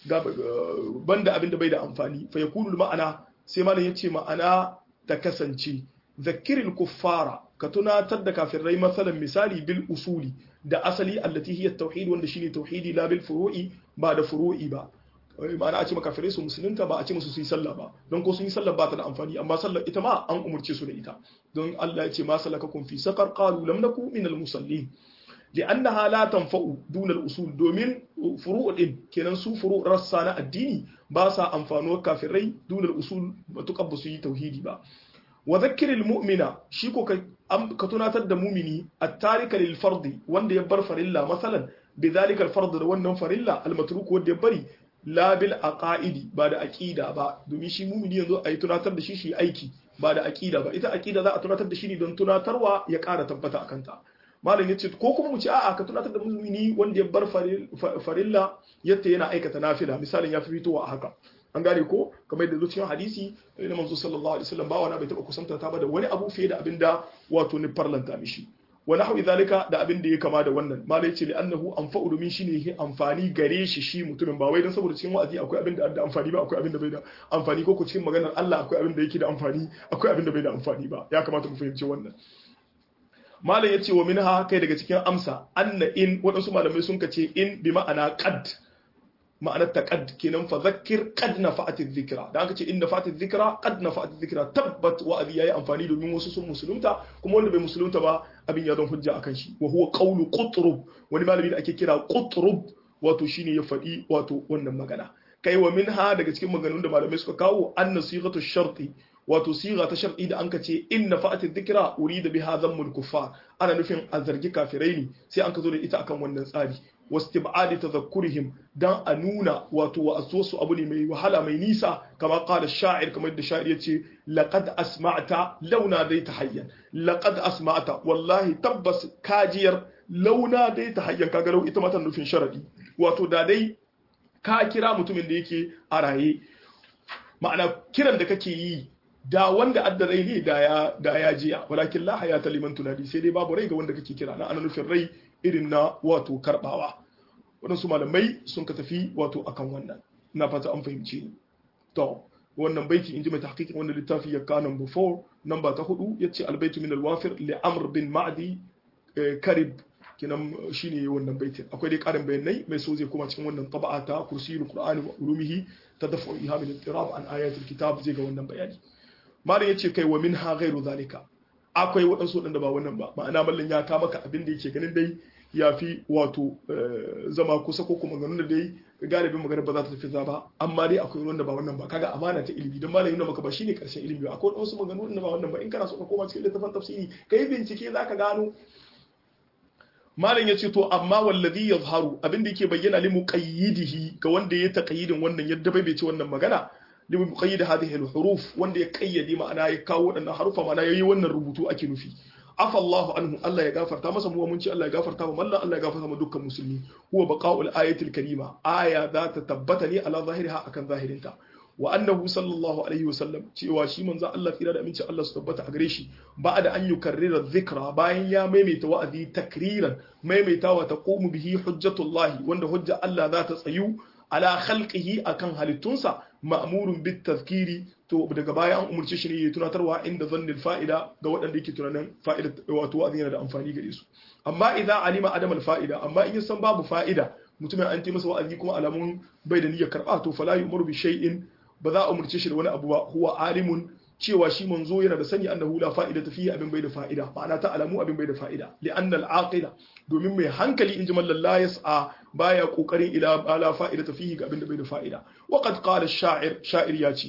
banda abin da bai da amfani fa yakunu ma'ana sai malam yace ma'ana ta kasance zakiril kuffara ka tunatar da kafirai masalan misali bil usuli da asali allati hiya tauhid wanda shine tauhidi la bil furu'i ba da furu'i ba ma'ana a ce makafirai su musulunta ba a ce musu su yi sallah ba don ko sun yi sallah ba ta da amfani amma sallar ita ma an umurce su da ita don Allah ya ce ma salakakum fi saqar qalu lam naku minal musallin لأنها لا تنفع دون الأصول دومين فروع دين كنن سو فروع رسانا الديني باسا أنفانو كافرين دون الأصول بتقبس توحيدي با وذكر المؤمن شيكو كتناتر دا مؤمني التارك للفرض وند يبر فرilla مثلا بذلك الفرض wannan farilla المتروك wanda ya bari la bil aqaidi ba da aqida ba domin shi mumini yanzu ayi tunatar da shi aiki ba da aqida ba ita aqida za a tunatar da shi ne don tunatarwa ya ƙara tabbata akan ta malam yace ko kuma mu ce a'a ka tunatar da mumini wanda ya bar farilla yadda yana aikata nafila misalin ya fi fitowa a haka an gane ko kamar da zuciyar hadisi na manzo sallallahu alaihi wasallam ba wani bai taba kusanta ta ba da wani abu fiye da abinda wato ni farlanta mishi wa nahwi zalika da abin da ya kama da wannan malam yace li annahu anfa'u domin shine yake amfani gare shi mutumin ba wai dan saboda cikin wa'azi akwai abin da amfani ba akwai abin da bai da amfani ko cikin maganar Allah akwai abin da yake da amfani akwai abin da bai da amfani ba ya kamata mu fahimci wannan malam yace wa minha kai daga cikin amsa anna in wadansu malamai sun kace in bi ma'ana qad ma'anar ta qad kenan fa zakkir qad nafa'at adh-dhikra da aka ce in nafa'at adh-dhikra qad nafa'at adh-dhikra tabbat wa adhi yayi amfani domin wasu sun musulunta kuma wanda bai musulunta ba abin ya zan hujja akan shi wa huwa qawlu qutrub wani malami da ake kira qutrub wato shine ya fadi wato wannan magana kai wa minha daga cikin maganganun da malamai suka kawo anna sighatu sharti wato siga ta shar'i da anka ce in nafa'at dhikra urida biha dhammul kuffar ana nufin a zargi kafirai ne sai an ka zo da ita akan wannan tsari wastib'adi tadhakkurihim dan a nuna wato wa asosu abu ne mai wahala mai nisa kama qala sha'ir kamar da sha'ir yace laqad asma'ta launa dai tahayyan laqad asma'ta wallahi tabbas kajiyar launa dai tahayyan kaga lau ita mata nufin sharadi wato da dai ka kira mutumin da yake a raye ma'ana kiran da kake yi da wanda adda rai ne da ya jiya walakin la hayata liman tunadi sai dai babu rai ga wanda kake kira na ana nufin rai irin na wato karbawa wadansu malamai sun ka tafi wato akan wannan ina fata an fahimci ni to wannan baiti inji mai tahqiqin wannan littafi ya kana number 4 number ta 4 yace albaitu min alwafir li amr bin ma'di karib kinan shine wannan baitin akwai dai karin bayanai mai so zai kuma cikin wannan taba'a ta kursiyul qur'ani wa ulumihi tadaffu iham al-ittirab an ayatul kitab zai ga wannan bayani malam yace kai wa minha ghairu zalika akwai wadansu wadanda ba wannan ba ma'ana mallan ya ka maka abin da yake ganin dai yafi wato zama kusa ko kuma ganin da dai galibin magana ba za ta tafi ba amma dai akwai wanda ba wannan ba kaga amana ta ilimi dan malamin maka ba shine karshen ilimi ba akwai wasu maganganu da ba wannan ba in kana so ka koma cikin littafin tafsiri kai bincike zaka gano malam yace to amma wallazi yazharu abin da yake bayyana li muqayyidihi ga wanda ya taqayyidin wannan yadda bai ce wannan magana li muqayyid hadhihi al-huruf wanda ya kayyade ma'ana ya kawo wadannan harufa ma'ana yayi wannan rubutu ake nufi afa Allahu anhu Allah ya gafarta masa mu mun ce Allah ya gafarta mu mallan Allah ya gafarta mu dukkan musulmi huwa baqa'ul ayatil karima aya za ta tabbata ne ala zahiriha akan zahirinta wa annahu sallallahu alaihi wasallam cewa shi manzo Allah tsira da aminci Allah su tabbata a gare shi ba'da an yukarrira dhikra bayan ya maimaita wa'azi takriran maimaitawa taqumu bihi hujjatullahi wanda hujja Allah za ta tsayu ala khalqihi akan halittunsa ma'murun bit tazkiri to daga baya an umurce shi ne ya tunatarwa inda zannil fa'ida ga waɗanda yake tunanin fa'ida wato wa'azi yana da amfani gare su amma idza alima adam al fa'ida amma in san babu fa'ida mutumin an masa wa'azi kuma alamun bai da niyyar karba to fala yu'muru bi shay'in ba za a umurce shi da wani abu ba huwa alimun cewa shi manzo yana da sani annahu la fa'ida fihi abin bai da fa'ida ma'ana ta alamu abin bai da fa'ida li anna al aqila domin mai hankali in ji mallan la yas'a baya kokarin ila ala fa'ida fihi ga abin da bai da fa'ida wa qad qala sha'ir ya ce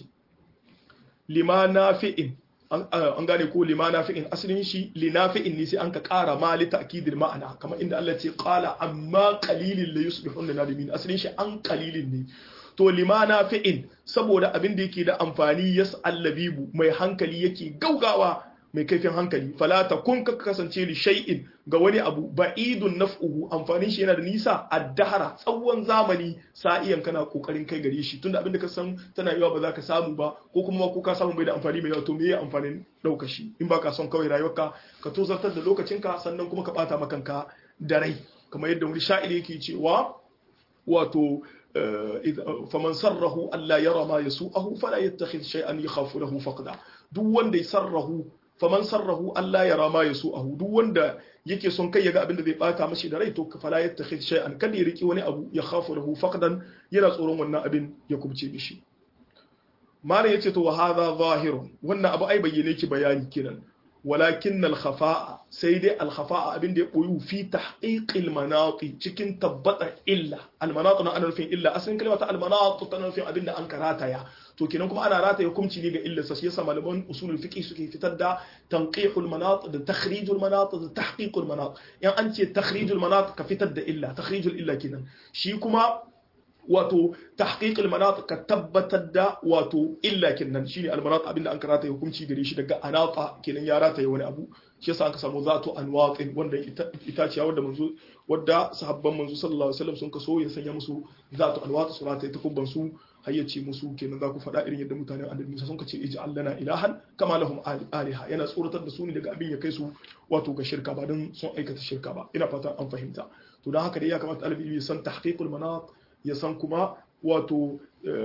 lima nafi'in an gane ko lima nafi'in asalin shi li nafi'in ne sai an ka kara ma li ta'kidil ma'ana kamar inda Allah ce qala amma qalilin la yusbihun nadimin asalin shi an qalilin ne to lima nafi'in saboda abin da yake da amfani yas'al labibu mai hankali yake gaugawa mai kaifin hankali fala takun ka kasance li shay'in ga wani abu ba'idun naf'uhu amfanin shi yana da nisa addahara tsawon zamani sa'iyan kana kokarin kai gare shi tunda abin da ka san tana yiwa ba za ka samu ba ko kuma ko ka samu bai da amfani mai yawa to meye amfanin dauka shi in baka son kawai rayuwarka ka tozartar da lokacinka sannan kuma ka bata makanka da rai kamar yadda wani sha'iri yake cewa wato faman sarrahu alla yara ma yasu'ahu fala yattakhidh shay'an yakhafu lahu faqda duk wanda sarrahu faman sarrahu alla yara ma yasu'ahu duk wanda yake son kai yaga abin da zai bata mashi da rai to fala yattakhidh shay'an kada ya riki wani abu yakhafu lahu faqdan yana tsoron wannan abin ya kubce mishi malam yace to wa hadha zahirun wannan abu ai bayyane ki bayani kenan walakin al-khafa'a sai dai al-khafa'a abin da ya koyu fi tahqiqil manati cikin tabbatar illa al-manat na ana nufin illa asalin kalmar al-manat tana nufin abin da an karata ya to kenan kuma ana rata hukunci ne ga illa sai yasa malaman usulul fiqh suke fitar da tanqihul manat da takhrijul manat da tahqiqul manat yan an ce takhrijul manat ka fitar da illa takhrijul illa kenan shi kuma wato tahqiqul manat ka tabbatar da wato illa kenan shine al-manat abinda an karata hukunci gare shi daga anata kenan ya rata wani abu shi yasa aka samu zatu anwatin wanda itaciya wanda manzo wadda sahabban manzo sallallahu alaihi wasallam sun kaso ya sanya musu zatu anwat su rata ta kubban su hayyace musu kenan za ku faɗa irin yadda mutanen annabi Musa sun kace ij'al lana ilahan kama lahum aliha yana tsoratar da su ne daga abin ya kai su wato ga shirka ba dan sun aikata shirka ba ina fatan an fahimta to dan haka dai ya kamata albi ya san tahqiqul manat ya san kuma wato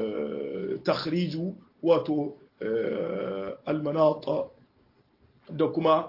takhriju wato almanat da kuma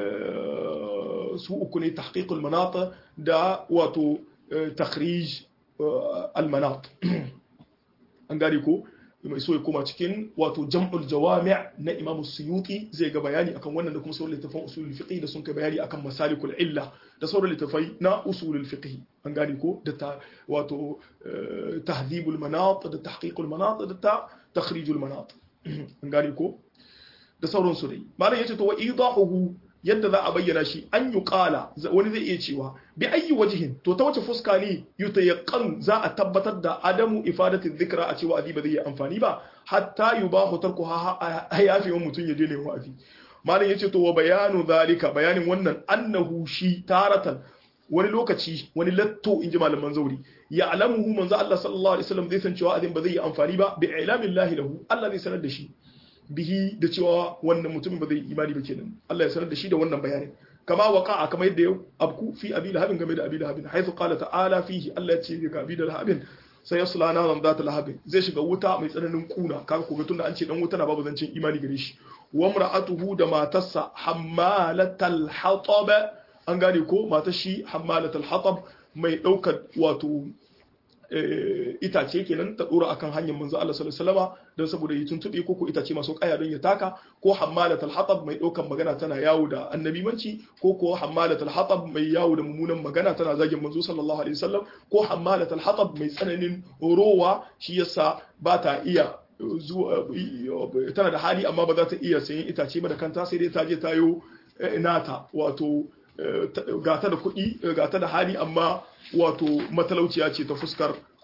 su uku ne tahqiqul manat da wato takhrij almanat an gari ko mai so ya koma cikin wato jam'ul jawami' na Imam Suyuti zai ga bayani akan wannan da kuma sauran littafan usulul fiqh da sun kai bayani akan masalikul illa da sauran littafai na usulul fiqh an gani ko da wato tahdhibul manat da tahqiqul manat da takhrijul manat an gani ko da sauran su dai malam yace to wa idahuhu yadda za a bayyana shi an yi kala wani zai iya cewa bi ayi wajihin to ta wace fuska ne yutayaqqan za a tabbatar da adamu ifadatu dhikra a cewa azi ba zai yi amfani ba hatta yubahu tarku ha yafi wa mutun ya je ne wa'azi malam yace to wa bayanu zalika bayanin wannan annahu shi taratan wani lokaci wani latto inji malaman zauri ya alamuhu manzo Allah sallallahu alaihi wasallam zai san cewa azin ba zai yi amfani ba bi ilamillahi lahu Allah zai sanar da shi bihi da cewa wannan mutumin ba zai imani ba kenan Allah ya sanar da shi da wannan bayanin kama waqa'a kama yadda ya abku fi abi lahabin game da abi lahabin haythu qala ta'ala fihi Allah ya ce ga abi lahabin sai yasla naran zata lahabin zai shiga wuta mai tsananin kuna kaga ko tunda an ce dan wuta na babu zancin imani gare shi wa mar'atuhu da matarsa hammalatal hatab an gane ko matar shi hammalatal hatab mai daukar wato itace kenan ta dora akan hanyar manzo Allah sallallahu alaihi wasallam dan saboda yi tuntube ko itace masu kaya don ya taka ko hammalatul hatab mai daukan magana tana yawo da annabi manci ko hammalatul hatab mai yawo da mummunan magana tana zagin manzo sallallahu alaihi wasallam ko hammalatul hatab mai tsananin rowa shi yasa ba ta iya tana da hali amma ba za ta iya sayin itace ba da kanta sai dai ta je tayo nata wato gata da kuɗi gata da hali amma wato matalauciya ce ta fuskar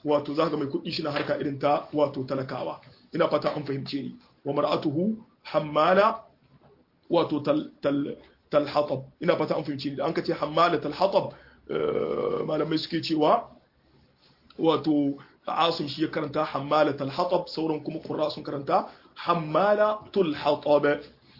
wato zaka mai kuɗi shi na harka irin ta wato talakawa ina fata an fahimce ni wa mar'atuhu hammala wato talhatab ina fata an fahimce ni da an kace hammala talhatab malamai suke cewa wato asim shi ya karanta hammala talhatab sauran kuma qurra sun karanta hammala tulhatab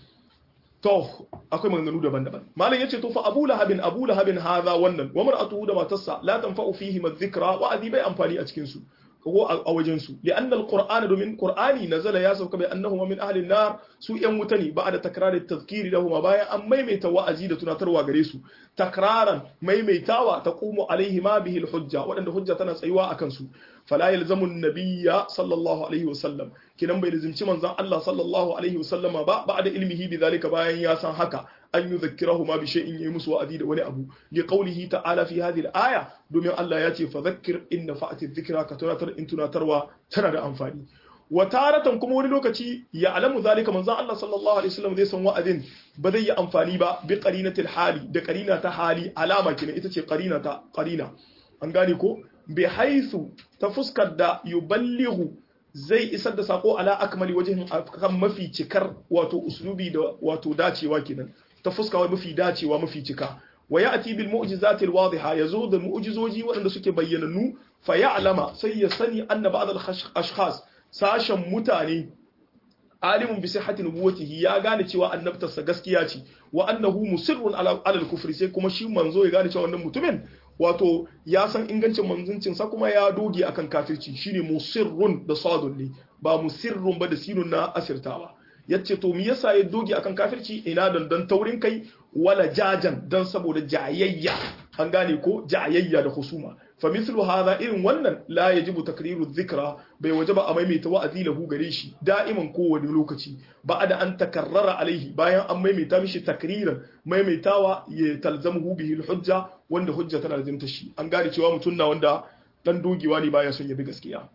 to akwai maganganu daban-daban malam yace to fa abu lahabin hadha wannan wa mar'atuhu da matarsa la tanfa'u fihi madhikra wa adi bai amfani a cikin su ko a wajen su li'anna alqur'ana domin qur'ani nazala ya sauka bai annahu min ahli an-nar su yan wuta ne ba'da takrar at-tadhkiri lahum bayan an maimaita wa'azi da tunatarwa gare su takraran maimaitawa taqumu alaihi ma bihi al-hujja wadanda hujja tana tsayuwa akan su fala yalzamu an-nabiyya sallallahu alaihi wasallam kinan bai lazimci manzon Allah sallallahu alaihi wasallama ba ba'da ilmihi bidhalika bayan ya san haka an yudhakkirahu ma bi shay'in yayi musu wa'azi da wani abu li qawlihi ta'ala fi hadhihi al-aya domin Allah ya ce fa dhakkir in nafa'ati dhikra ka tunatar in tunatarwa tana da amfani wa taratan kuma wani lokaci ya alamu zalika manzon Allah sallallahu alaihi wasallam zai san wa'azin ba zai yi amfani ba bi qarinatil hali da qarina ta hali alama kina ita ce qarina an gane ko bi haythu ta fuskar da yuballighu zai isar da sako ala akmali wajhin kan mafi cikar wato uslubi da wato dacewa kenan ta fuska mafi dacewa mafi cika wa ya'ti bil mu'jizati al wadiha yazo da mu'jizoji waɗanda suke bayyanannu fa ya'lama sai ya sani anna ba'd al ashkhas sashen mutane alimun bi sihhati nubuwatihi ya gane cewa annabtarsa gaskiya ce wa annahu musirrun ala al kufri sai kuma shi manzo ya gane cewa wannan mutumin wato ya san ingancin manzuncin sa kuma ya doge akan kafirci shine musirrun da sadun ne ba musirrun ba da sinun na asirtawa yace to me yasa ya doge akan kafirci ina dan taurin kai wala jajan dan saboda jayayya an gane ko jayayya da husuma fa mithlu hadha irin wannan la yajibu takriru dhikra bai wajaba a maimaita wa'azi lahu gare shi da'iman kowane lokaci ba'da an takarrara alaihi bayan an maimaita mishi takriran maimaitawa ya talzamuhu bihi hujja wanda hujja tana lazimta shi an gane cewa mutun na wanda dan dogewa ne baya son ya bi gaskiya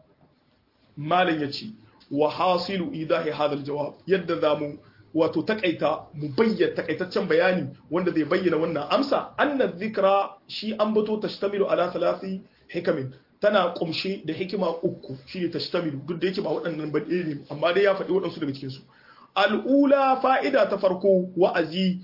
malan yace wa hasilu idahi hadha aljawab yadda zamu wato takaita mu bayyana takaitaccen bayani wanda zai bayyana wannan amsa anna dhikra shi ambato tashtamilu ala thalathi hikamin tana kumshe da hikima uku shine tashtamilu duk da yake ba waɗannan ba ne amma dai ya faɗi waɗansu daga cikin su al'ula fa'ida ta farko wa'azi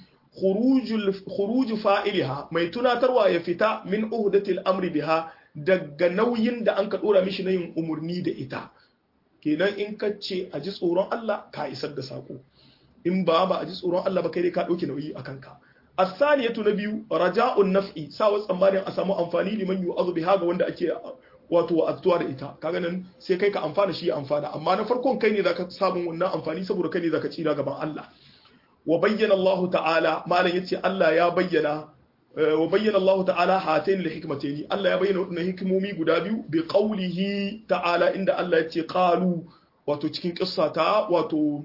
khuruju fa'iliha mai tunatarwa ya fita min uhdatil amri biha daga nauyin da an ka dora mishi na yin umurni da ita kenan in ka ce a ji tsoron Allah ka isar da sako in ba a ji tsoron Allah ba kai dai ka dauke nauyi a kanka as-saniyatu na biyu raja'un naf'i sawa tsammanin a samu amfani liman yu'adhu biha ga wanda ake wato wa'azuwa da ita kaga nan sai kai ka amfana shi ya amfana amma na farkon kai ne zaka samu wannan amfani saboda kai ne zaka tsira gaban Allah wa bayyana Allah ta'ala malan yace Allah ya bayyana wa bayyana Allah ta'ala hatayn li hikmatayn Allah ya bayyana wannan hikimomi guda biyu bi qawlihi ta'ala inda Allah yace qalu wato cikin kissa ta wato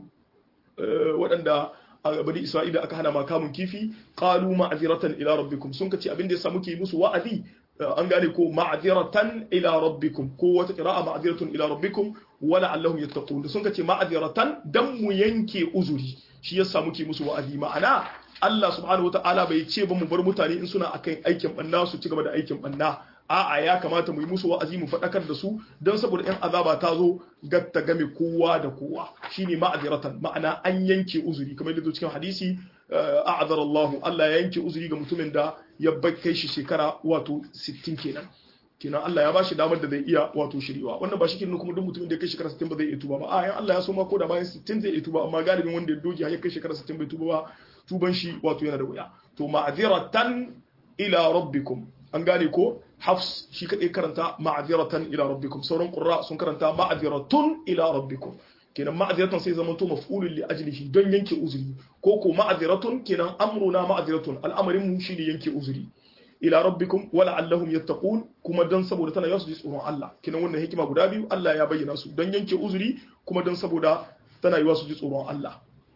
waɗanda a bani Isra'ila aka hana makamun kifi qalu ma'ziratan ila rabbikum sun kace abin da yasa muke musu wa'azi an gane ko ma'ziratan ila rabbikum ko wata qira'a ma'ziratun ila rabbikum wala allahum yattaqun sun kace ma'ziratan dan mu yanke uzuri shi yasa muke musu wa'azi ma'ana Allah subhanahu wata'ala bai ce ba mu bar mutane in suna akan aikin banna su ci gaba da aikin banna a'a ya kamata mu yi musu wa'azi mu faɗakar da su don saboda in azaba ta zo gatta game kowa da kowa shine ma'aziratan ma'ana an yanke uzuri kamar yadda cikin hadisi a'azara Allah ya yanke uzuri ga mutumin da ya kai shi shekara wato 60 kenan Allah ya bashi damar da zai iya wato shiriwa wannan ba shi kenan kuma duk mutumin da ya kai shekara 60 ba zai iya tuba ba a yan Allah ya so ma ko da bayan 60 zai iya tuba amma galibin wanda ya doge har ya kai shekara 60 bai tuba ba tuban shi wato yana da wuya to ma'aziratan ila rabbikum an gane ko Hafs shi kadai karanta ma'aziratan ila rabbikum sauran qurra sun karanta ma'aziratun ila rabbikum kenan ma'aziratan sai zaman to maf'ulun li ajlihi don yanke uzuri ko ko ma'aziratun kenan amruna ma'aziratun al'amarin mu shine yanke uzuri ila rabbikum wala allahum yattaqun kuma dan saboda tana yasu ji tsoron Allah kenan wannan hikima guda biyu Allah ya bayyana su don yanke uzuri kuma dan saboda tana yi wasu ji tsoron Allah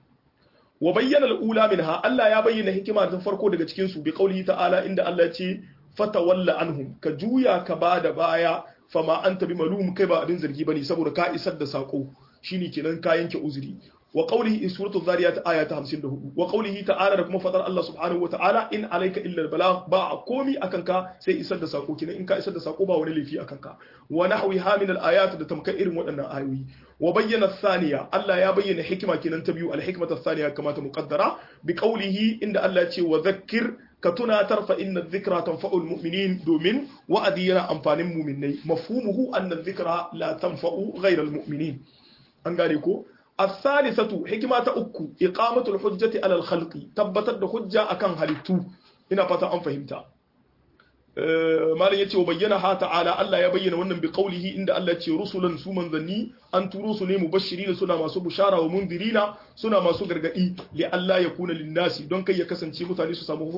wa bayyana al-ula minha Allah ya bayyana hikima ta farko daga cikin su bi qaulihi ta'ala inda Allah ya ce fatawalla anhum ka juya ka bada baya fama anta bi malum kai ba abin zargi bane saboda ka isar da sako shine kenan ka yanke uzuri wa qawlihi suratul zariyat aya ta 54 wa qawlihi ta'ala da kuma fadar Allah subhanahu wa ta'ala in alayka illa al-balagh ba komi akan ka sai isar da sako kina in ka isar da sako ba wani laifi akan ka wa nahwiha min al-ayat da tamkar irin waɗannan ayoyi wa bayyana thaniya Allah ya bayyana hikima kinan ta biyu al-hikmatu thaniya kama ta muqaddara bi qawlihi inda Allah ya ce wa dhakkir ka tunatar fa inna dhikra tanfa'u al-mu'minin domin wa'adi yana amfanin mu'minai mafhumuhu anna dhikra la tanfa'u ghayra al-mu'minin an gane ko الثالثة حكمة أكو إقامة الحجة على الخلق تبتت حجة أكن هلتو إنا فتا أن فهمتا ما لن يتي وبينها تعالى ألا يبين ونن بقوله إن ألا يتي رسلا سومن ذني أن ترسل مبشرين سنة ما سو بشارة ومنذرين سنة ما سو غرغئي لألا يكون للناس دون كي يكسنشي متاني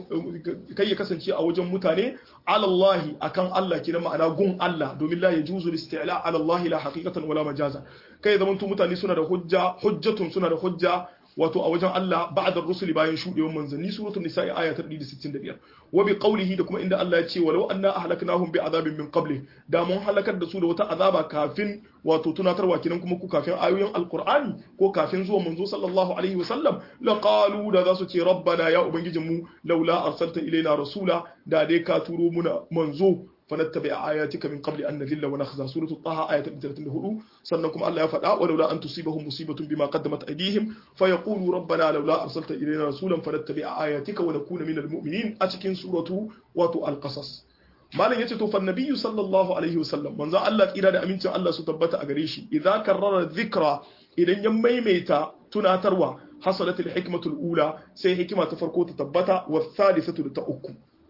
كي يكسنشي أوجم متاني على الله أكن الله كنا معنا قم الله دوم الله يجوز الاستعلاء على الله لا حقيقة ولا مجازا كي ذا متاني سنة حجة سنة حجة wato a wajen Allah ba'da ar-rusuli bayan shudewar manzanni suratul nisa aya ta 165 wa bi qawlihi da kuma inda Allah ya ce walau anna ahlaknahum bi adabin min qabli da mun halakar da su da wata azaba kafin wato tunatarwa kinan kuma ku kafin ayoyin alqur'ani ko kafin zuwa manzo sallallahu alaihi wasallam la qalu da zasu ce rabbana ya ubangijinmu laula arsalta ilaina rasula da dai ka turo muna manzo فنتبع آياتك من قبل أن نذل ونخزى سورة الطه آية 34 سنكم الله يفدع ولولا أن تصيبهم مصيبة بما قدمت أيديهم فيقولوا ربنا لولا أرسلت إلينا رسولا فنتبع آياتك ونكون من المؤمنين أتكن سورة واتو القصص ما لن يتتو فالنبي صلى الله عليه وسلم من ذا الله إرادة أمينة الله ستبت أغريشي إذا كرر الذكرى إذن يميميتا تناتروا حصلت الحكمة الأولى سي حكمة تفرقو تتبت والثالثة لتأكم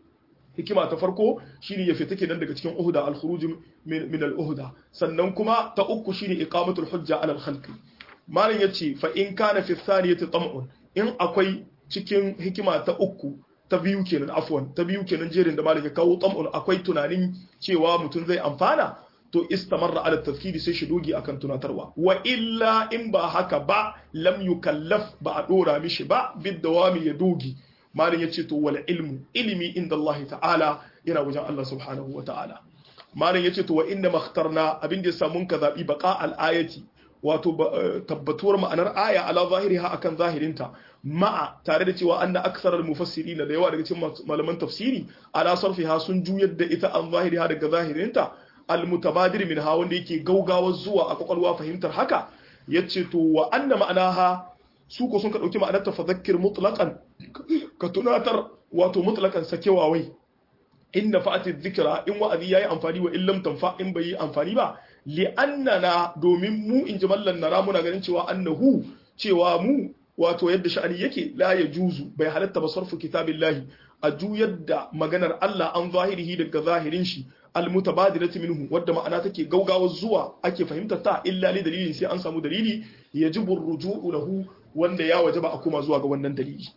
hikima ta farko shine ya fita kenan daga cikin uhda al-khuruj min al-uhda sannan kuma ta uku shine iqamatul hujja ala al-khalqi malin yace fa in kana fi thaniyati tam'un in akwai cikin hikima ta uku ta biyu kenan afwan ta biyu kenan jerin da malin ya kawo tam'un akwai tunanin cewa mutun zai amfana to istamarra ala tafkiri sai shi dogi akan tunatarwa wa illa in ba haka ba lam yukallaf ba a dora mishi ba bidawami ya dogi malin ya ce to wal ilimi inda Allah ta'ala yana wajen Allah subhanahu wa ta'ala malin ya ce to wa inda makhtarna abin da ya samu ka zabi baqa al-ayati wato tabbatuwar ma'anar aya ala zahiriha akan zahirinta ma'a tare da cewa anna aktharal mufassirin da yawa daga cikin malaman tafsiri ala sarfiha sun juyar da ita an zahiriha daga zahirinta al-mutabadir minha wanda yake gaugawa zuwa a kwakwalwa fahimtar haka yace to wa anna ma'anaha su ko sun ka dauki ma'anar ta fadhakkir mutlaqan ka tunatar wato mutlaqan sakewa wai inna fa'ati dhikra in wa'azi yayi amfani wa illam tanfa in bai amfani ba li annana domin mu in jimallan nara muna ganin cewa annahu cewa mu wato yadda sha'ani yake la yajuzu bai halatta ba sarfu kitabillahi a juyar da maganar Allah an zahirihi daga zahirin shi almutabadirati minhu wadda ma'ana take gaugawa zuwa ake fahimtar ta illa li dalili sai an samu dalili yajibu ar-ruju'u lahu wanda ya wajaba a koma zuwa ga wannan dalili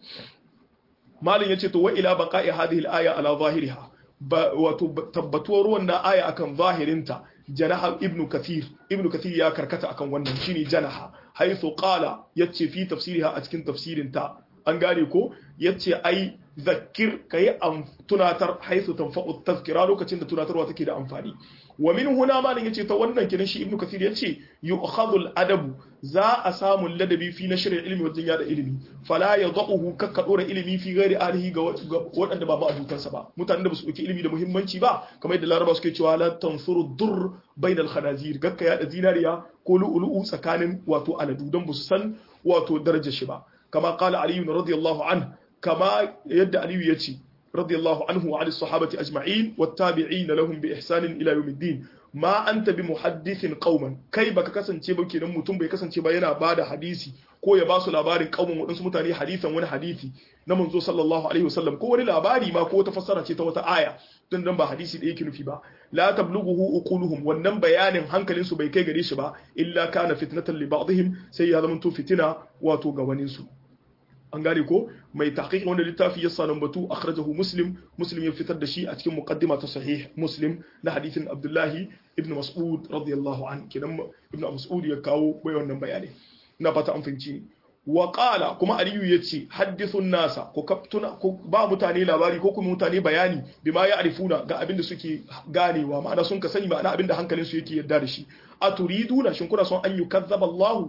malin yace to wa ila baqa'i hadhihi al-aya ala zahiriha wato tabbatuwar wannan aya akan zahirinta janaha ibnu kathir ya karkata akan wannan shine janaha haythu qala yace fi tafsiriha a cikin tafsirinta an gane ko yace ai zakir kai tunatar haythu tanfa'u tazkira lokacin da tunatarwa take da amfani wa min huna malin yace ta wannan kiran shi ibnu kathir yace yu'khadhu al-adabu za a samu ladabi fi nashr ilmi wajen yada ilimi fala yadahu kakka dora ilimi fi ghairi alihi ga wadanda ba ma'abutansa ba mutanen da ba su dauki ilimi da muhimmanci ba kamar yadda laraba suke cewa la tansuru dur bainal khanazir gakka yada zinariya ko lu'lu'u tsakanin wato aladu dan ba su san wato darajar shi ba kama qala ali radiyallahu anhu kama yadda ali yace radiyallahu anhu wa ali sahabati ajma'in wattabi'ina lahum bi ihsanin ila yawmiddin ma anta bi muhaddithin qauman kai baka kasance ba kenan mutum bai kasance ba yana bada hadisi ko ya ba su labarin qauman wadansu mutane hadisan wani hadisi na manzo sallallahu alaihi wasallam ko wani labari ma ko wata fassara ce ta wata aya dan ba hadisi da yake nufi ba la tablughu uquluhum wannan bayanin hankalin su bai kai gare shi ba illa kana fitnatan li ba'dihim sai ya zama to fitina wato ga wanin su an gane ko mai tahqiq wanda littafi ya sanan batu akhrajahu muslim ya fitar da shi a cikin muqaddima ta sahih muslim na hadithin abdullahi ibn mas'ud radiyallahu anhu kidan ibn mas'ud ya kawo bai wannan bayani ina fata an fahimci wa qala kuma aliyu yace hadithun nasa ko kaftuna ko ba mutane labari ko kuma mutane bayani bima ya'rifuna ga abinda suke ganewa ma'ana sun ka sani ma'ana abinda hankalin su yake yarda da shi aturiduna shin kuna son an yukazzaba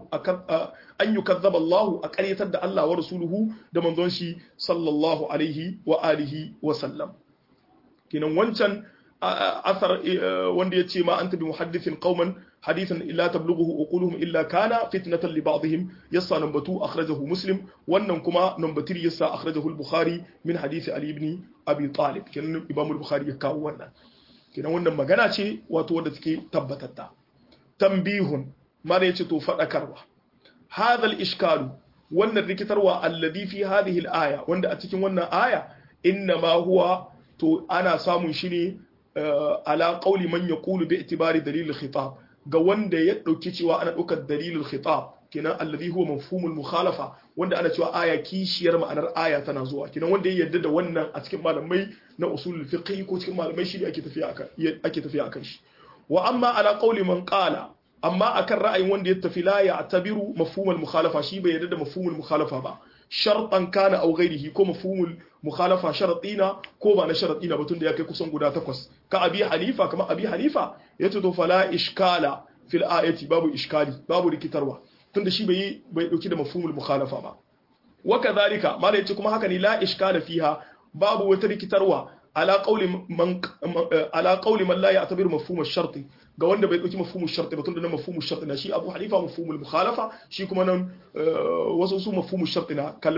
Allah a ƙaryatar da Allah wa rasuluhu da manzon shi sallallahu alaihi wa alihi wa sallam kinan wancan athar wanda yace ma anta bi muhaddithin qauman hadithan illa tablughuhu uquluhum illa kana fitnatan li ba'dihim yassa nambatu akhrajahu muslim wannan kuma nambatir yassa akhrajahu al-bukhari min hadith ali ibn abi talib kinan imam al-bukhari ya kawo wannan kinan wannan magana ce wato wanda take tabbatatta tambihun mana yace to fadakarwa hadha al-ishkalu wannan rikitarwa alladhi fi hadhihi al-aya wanda a cikin wannan aya inma huwa to ana samun shi ne ala qawli man yaqulu bi i'tibari dalil al-khitab ga wanda ya dauki cewa ana daukar dalil al-khitab kinan alladhi huwa mafhum al-mukhalafa wanda ana cewa aya kishiyar ma'anar aya tana zuwa kinan wanda ya yarda da wannan a cikin malamai na usul al-fiqh ko cikin malamai shi ake tafiya akan shi wa amma ala qawli man qala amma akan ra'ayin wanda ya tafi la ya'tabiru mafhum al-mukhalafa shi bai yarda da mafhum al-mukhalafa ba shartan kana aw ghayrihi ko mafhum al-mukhalafa sharatina ko ba na sharatina batun da ya kai kusan guda 8 ka abi hanifa kama abi hanifa yace to fala ishkala fil ayati babu iskali babu rikitarwa tunda shi bai dauki da mafhum al-mukhalafa ba wa kadhalika mala yace kuma haka ne la iskala fiha babu wata rikitarwa ala qawli man la ya'tabiru mafhum ash-shart ga wanda bai dauki mafhum ash-shart ba tunda mafhum ash-shart na shi Abu Hanifa mafhum al-mukhalafa shi kuma nan wasu su mafhum ash-shart na kal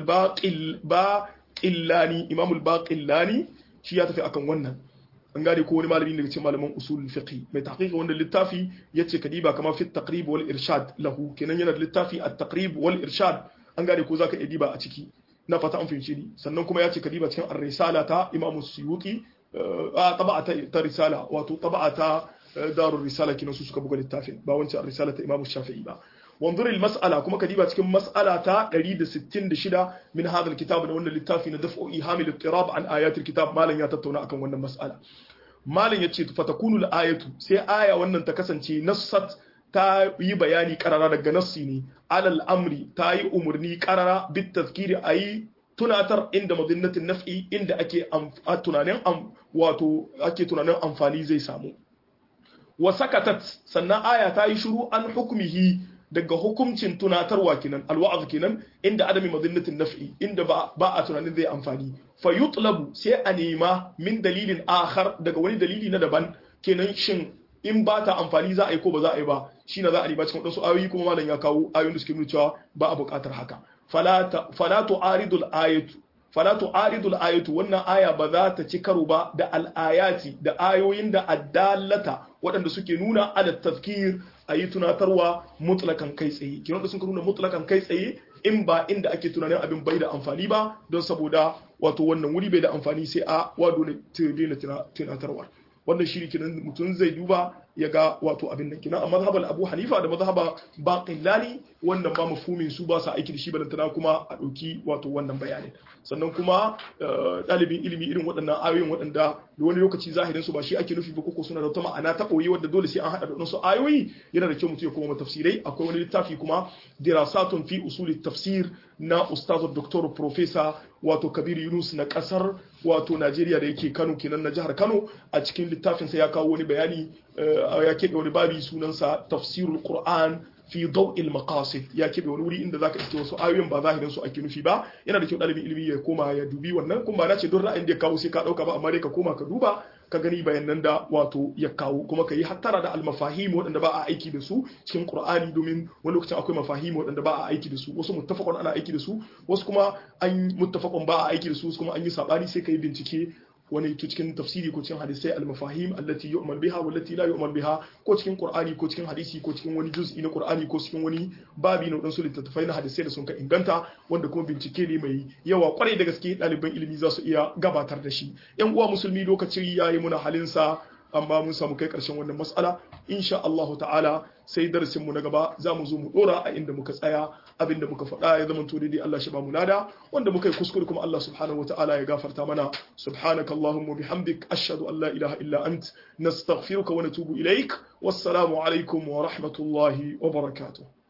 baqillani Imam al-Baqillani shi ya tafi akan wannan an gane ko wani malami daga cikin malaman usul fiqh mai tahqiq wanda littafi yace kadiba kama fi at-taqrib wal irshad lahu kenan yana da littafi at-taqrib wal irshad an gane ko zaka iya diba a ciki na fata an fahimci ni sannan kuma ya ce kadiba cikin ar-risala ta Imam Suyuti taba'a ta risala wato taba'a ta darul risala kinan su suka buga littafin ba wancan ar-risala ta Imam Shafi'i ba wanzur al-mas'ala kuma kadiba cikin mas'ala ta 166 min hadha al-kitab da wannan littafi na daf'u ihamil ittirab an ayat al-kitab malan ya tattauna akan wannan mas'ala malan yace fatakunu al-ayatu sai aya wannan ta kasance nassat ta yi bayani karara daga nassi ne alal amri ta yi umarni karara bit tazkiri ayi tunatar inda madinnatin naf'i inda ake tunanin wato ake tunanin amfani zai samu wa sakatat sannan aya ta yi shiru an hukmihi daga hukuncin tunatarwa kenan alwa'az kenan inda adami madinnatin naf'i inda ba a tunanin zai amfani fa yutlabu sai a nema min dalilin akhar daga wani dalili na daban kenan shin in ba ta amfani za a yi ko ba za a yi ba shi na za a riba cikin wadansu ayoyi kuma malam ya kawo ayoyin da suke nuna cewa ba a buƙatar haka fala tu'aridul ayatu wannan aya ba za ta ci karo ba da al'ayati da ayoyin da addallata waɗanda suke nuna ala tazkir ayi tunatarwa mutlakan kai tsaye kiran da sun nuna mutlakan kai tsaye in ba inda ake tunanin abin bai da amfani ba don saboda wato wannan wuri bai da amfani sai a wado ne tunatarwa wannan shi kenan mutum zai duba ya ga wato abin nan kenan a mazhabar Abu Hanifa da mazhabar Baqillani wannan ba mafhumin su ba sa aiki da shi balantana kuma a dauki wato wannan bayanin sannan kuma dalibin ilimi irin waɗannan ayoyin waɗanda da wani lokaci zahirin su ba shi ake nufi ba koko suna da wata ma'ana ta koyi wanda dole sai an hada da wasu ayoyi yana da kyau mutum ya koma tafsirai akwai wani littafi kuma dirasatun fi usulit tafsir na ustaz Dr. Professor wato Kabir Yunus na kasar wato Najeriya da yake Kano kenan na jihar Kano a cikin littafin sa ya kawo wani bayani ya keɓe wani babi sunansa tafsirul Qur'an fi daw'il maqasid ya keɓe wani wuri inda zaka iske wasu ayoyin ba zahirin su ake nufi ba yana da kyau dalibin ilimi ya koma ya dubi wannan kuma ba na ce don ra'ayin da ya kawo sai ka dauka ba amma dai ka koma ka duba ka gani bayanan da wato ya kawo kuma ka yi hattara da almafahim waɗanda ba a aiki da su cikin Qur'ani domin wani lokacin akwai mafahim waɗanda ba a aiki da su wasu muttafaqun ana aiki da su wasu kuma an muttafaqun ba a aiki da su wasu kuma an yi sabani sai ka yi bincike wani cikin tafsiri ko cikin hadisai al-mafahim allati yu'mal biha wallati la yu'mal biha ko cikin Qur'ani ko cikin hadisi ko cikin wani juz'i na Qur'ani ko cikin wani babi na wadansu littattafai na hadisai da sun ka inganta wanda kuma bincike ne mai yawa kwarai da gaske ɗaliban ilimi za su iya gabatar da shi yan uwa musulmi lokaci yayi muna halin sa amma mun samu kai karshen wannan mas'ala insha Allah ta'ala sai darasin mu na gaba zamu zo mu dora a inda muka tsaya abinda muka faɗa ya zama to daidai Allah shi ba mu lada wanda muka yi kuskure kuma Allah subhanahu wa ta'ala ya gafarta mana subhanakallahumma bihamdik ashhadu an la ilaha illa ant nastaghfiruka wa natubu ilaik wassalamu alaikum wa rahmatullahi wa barakatuh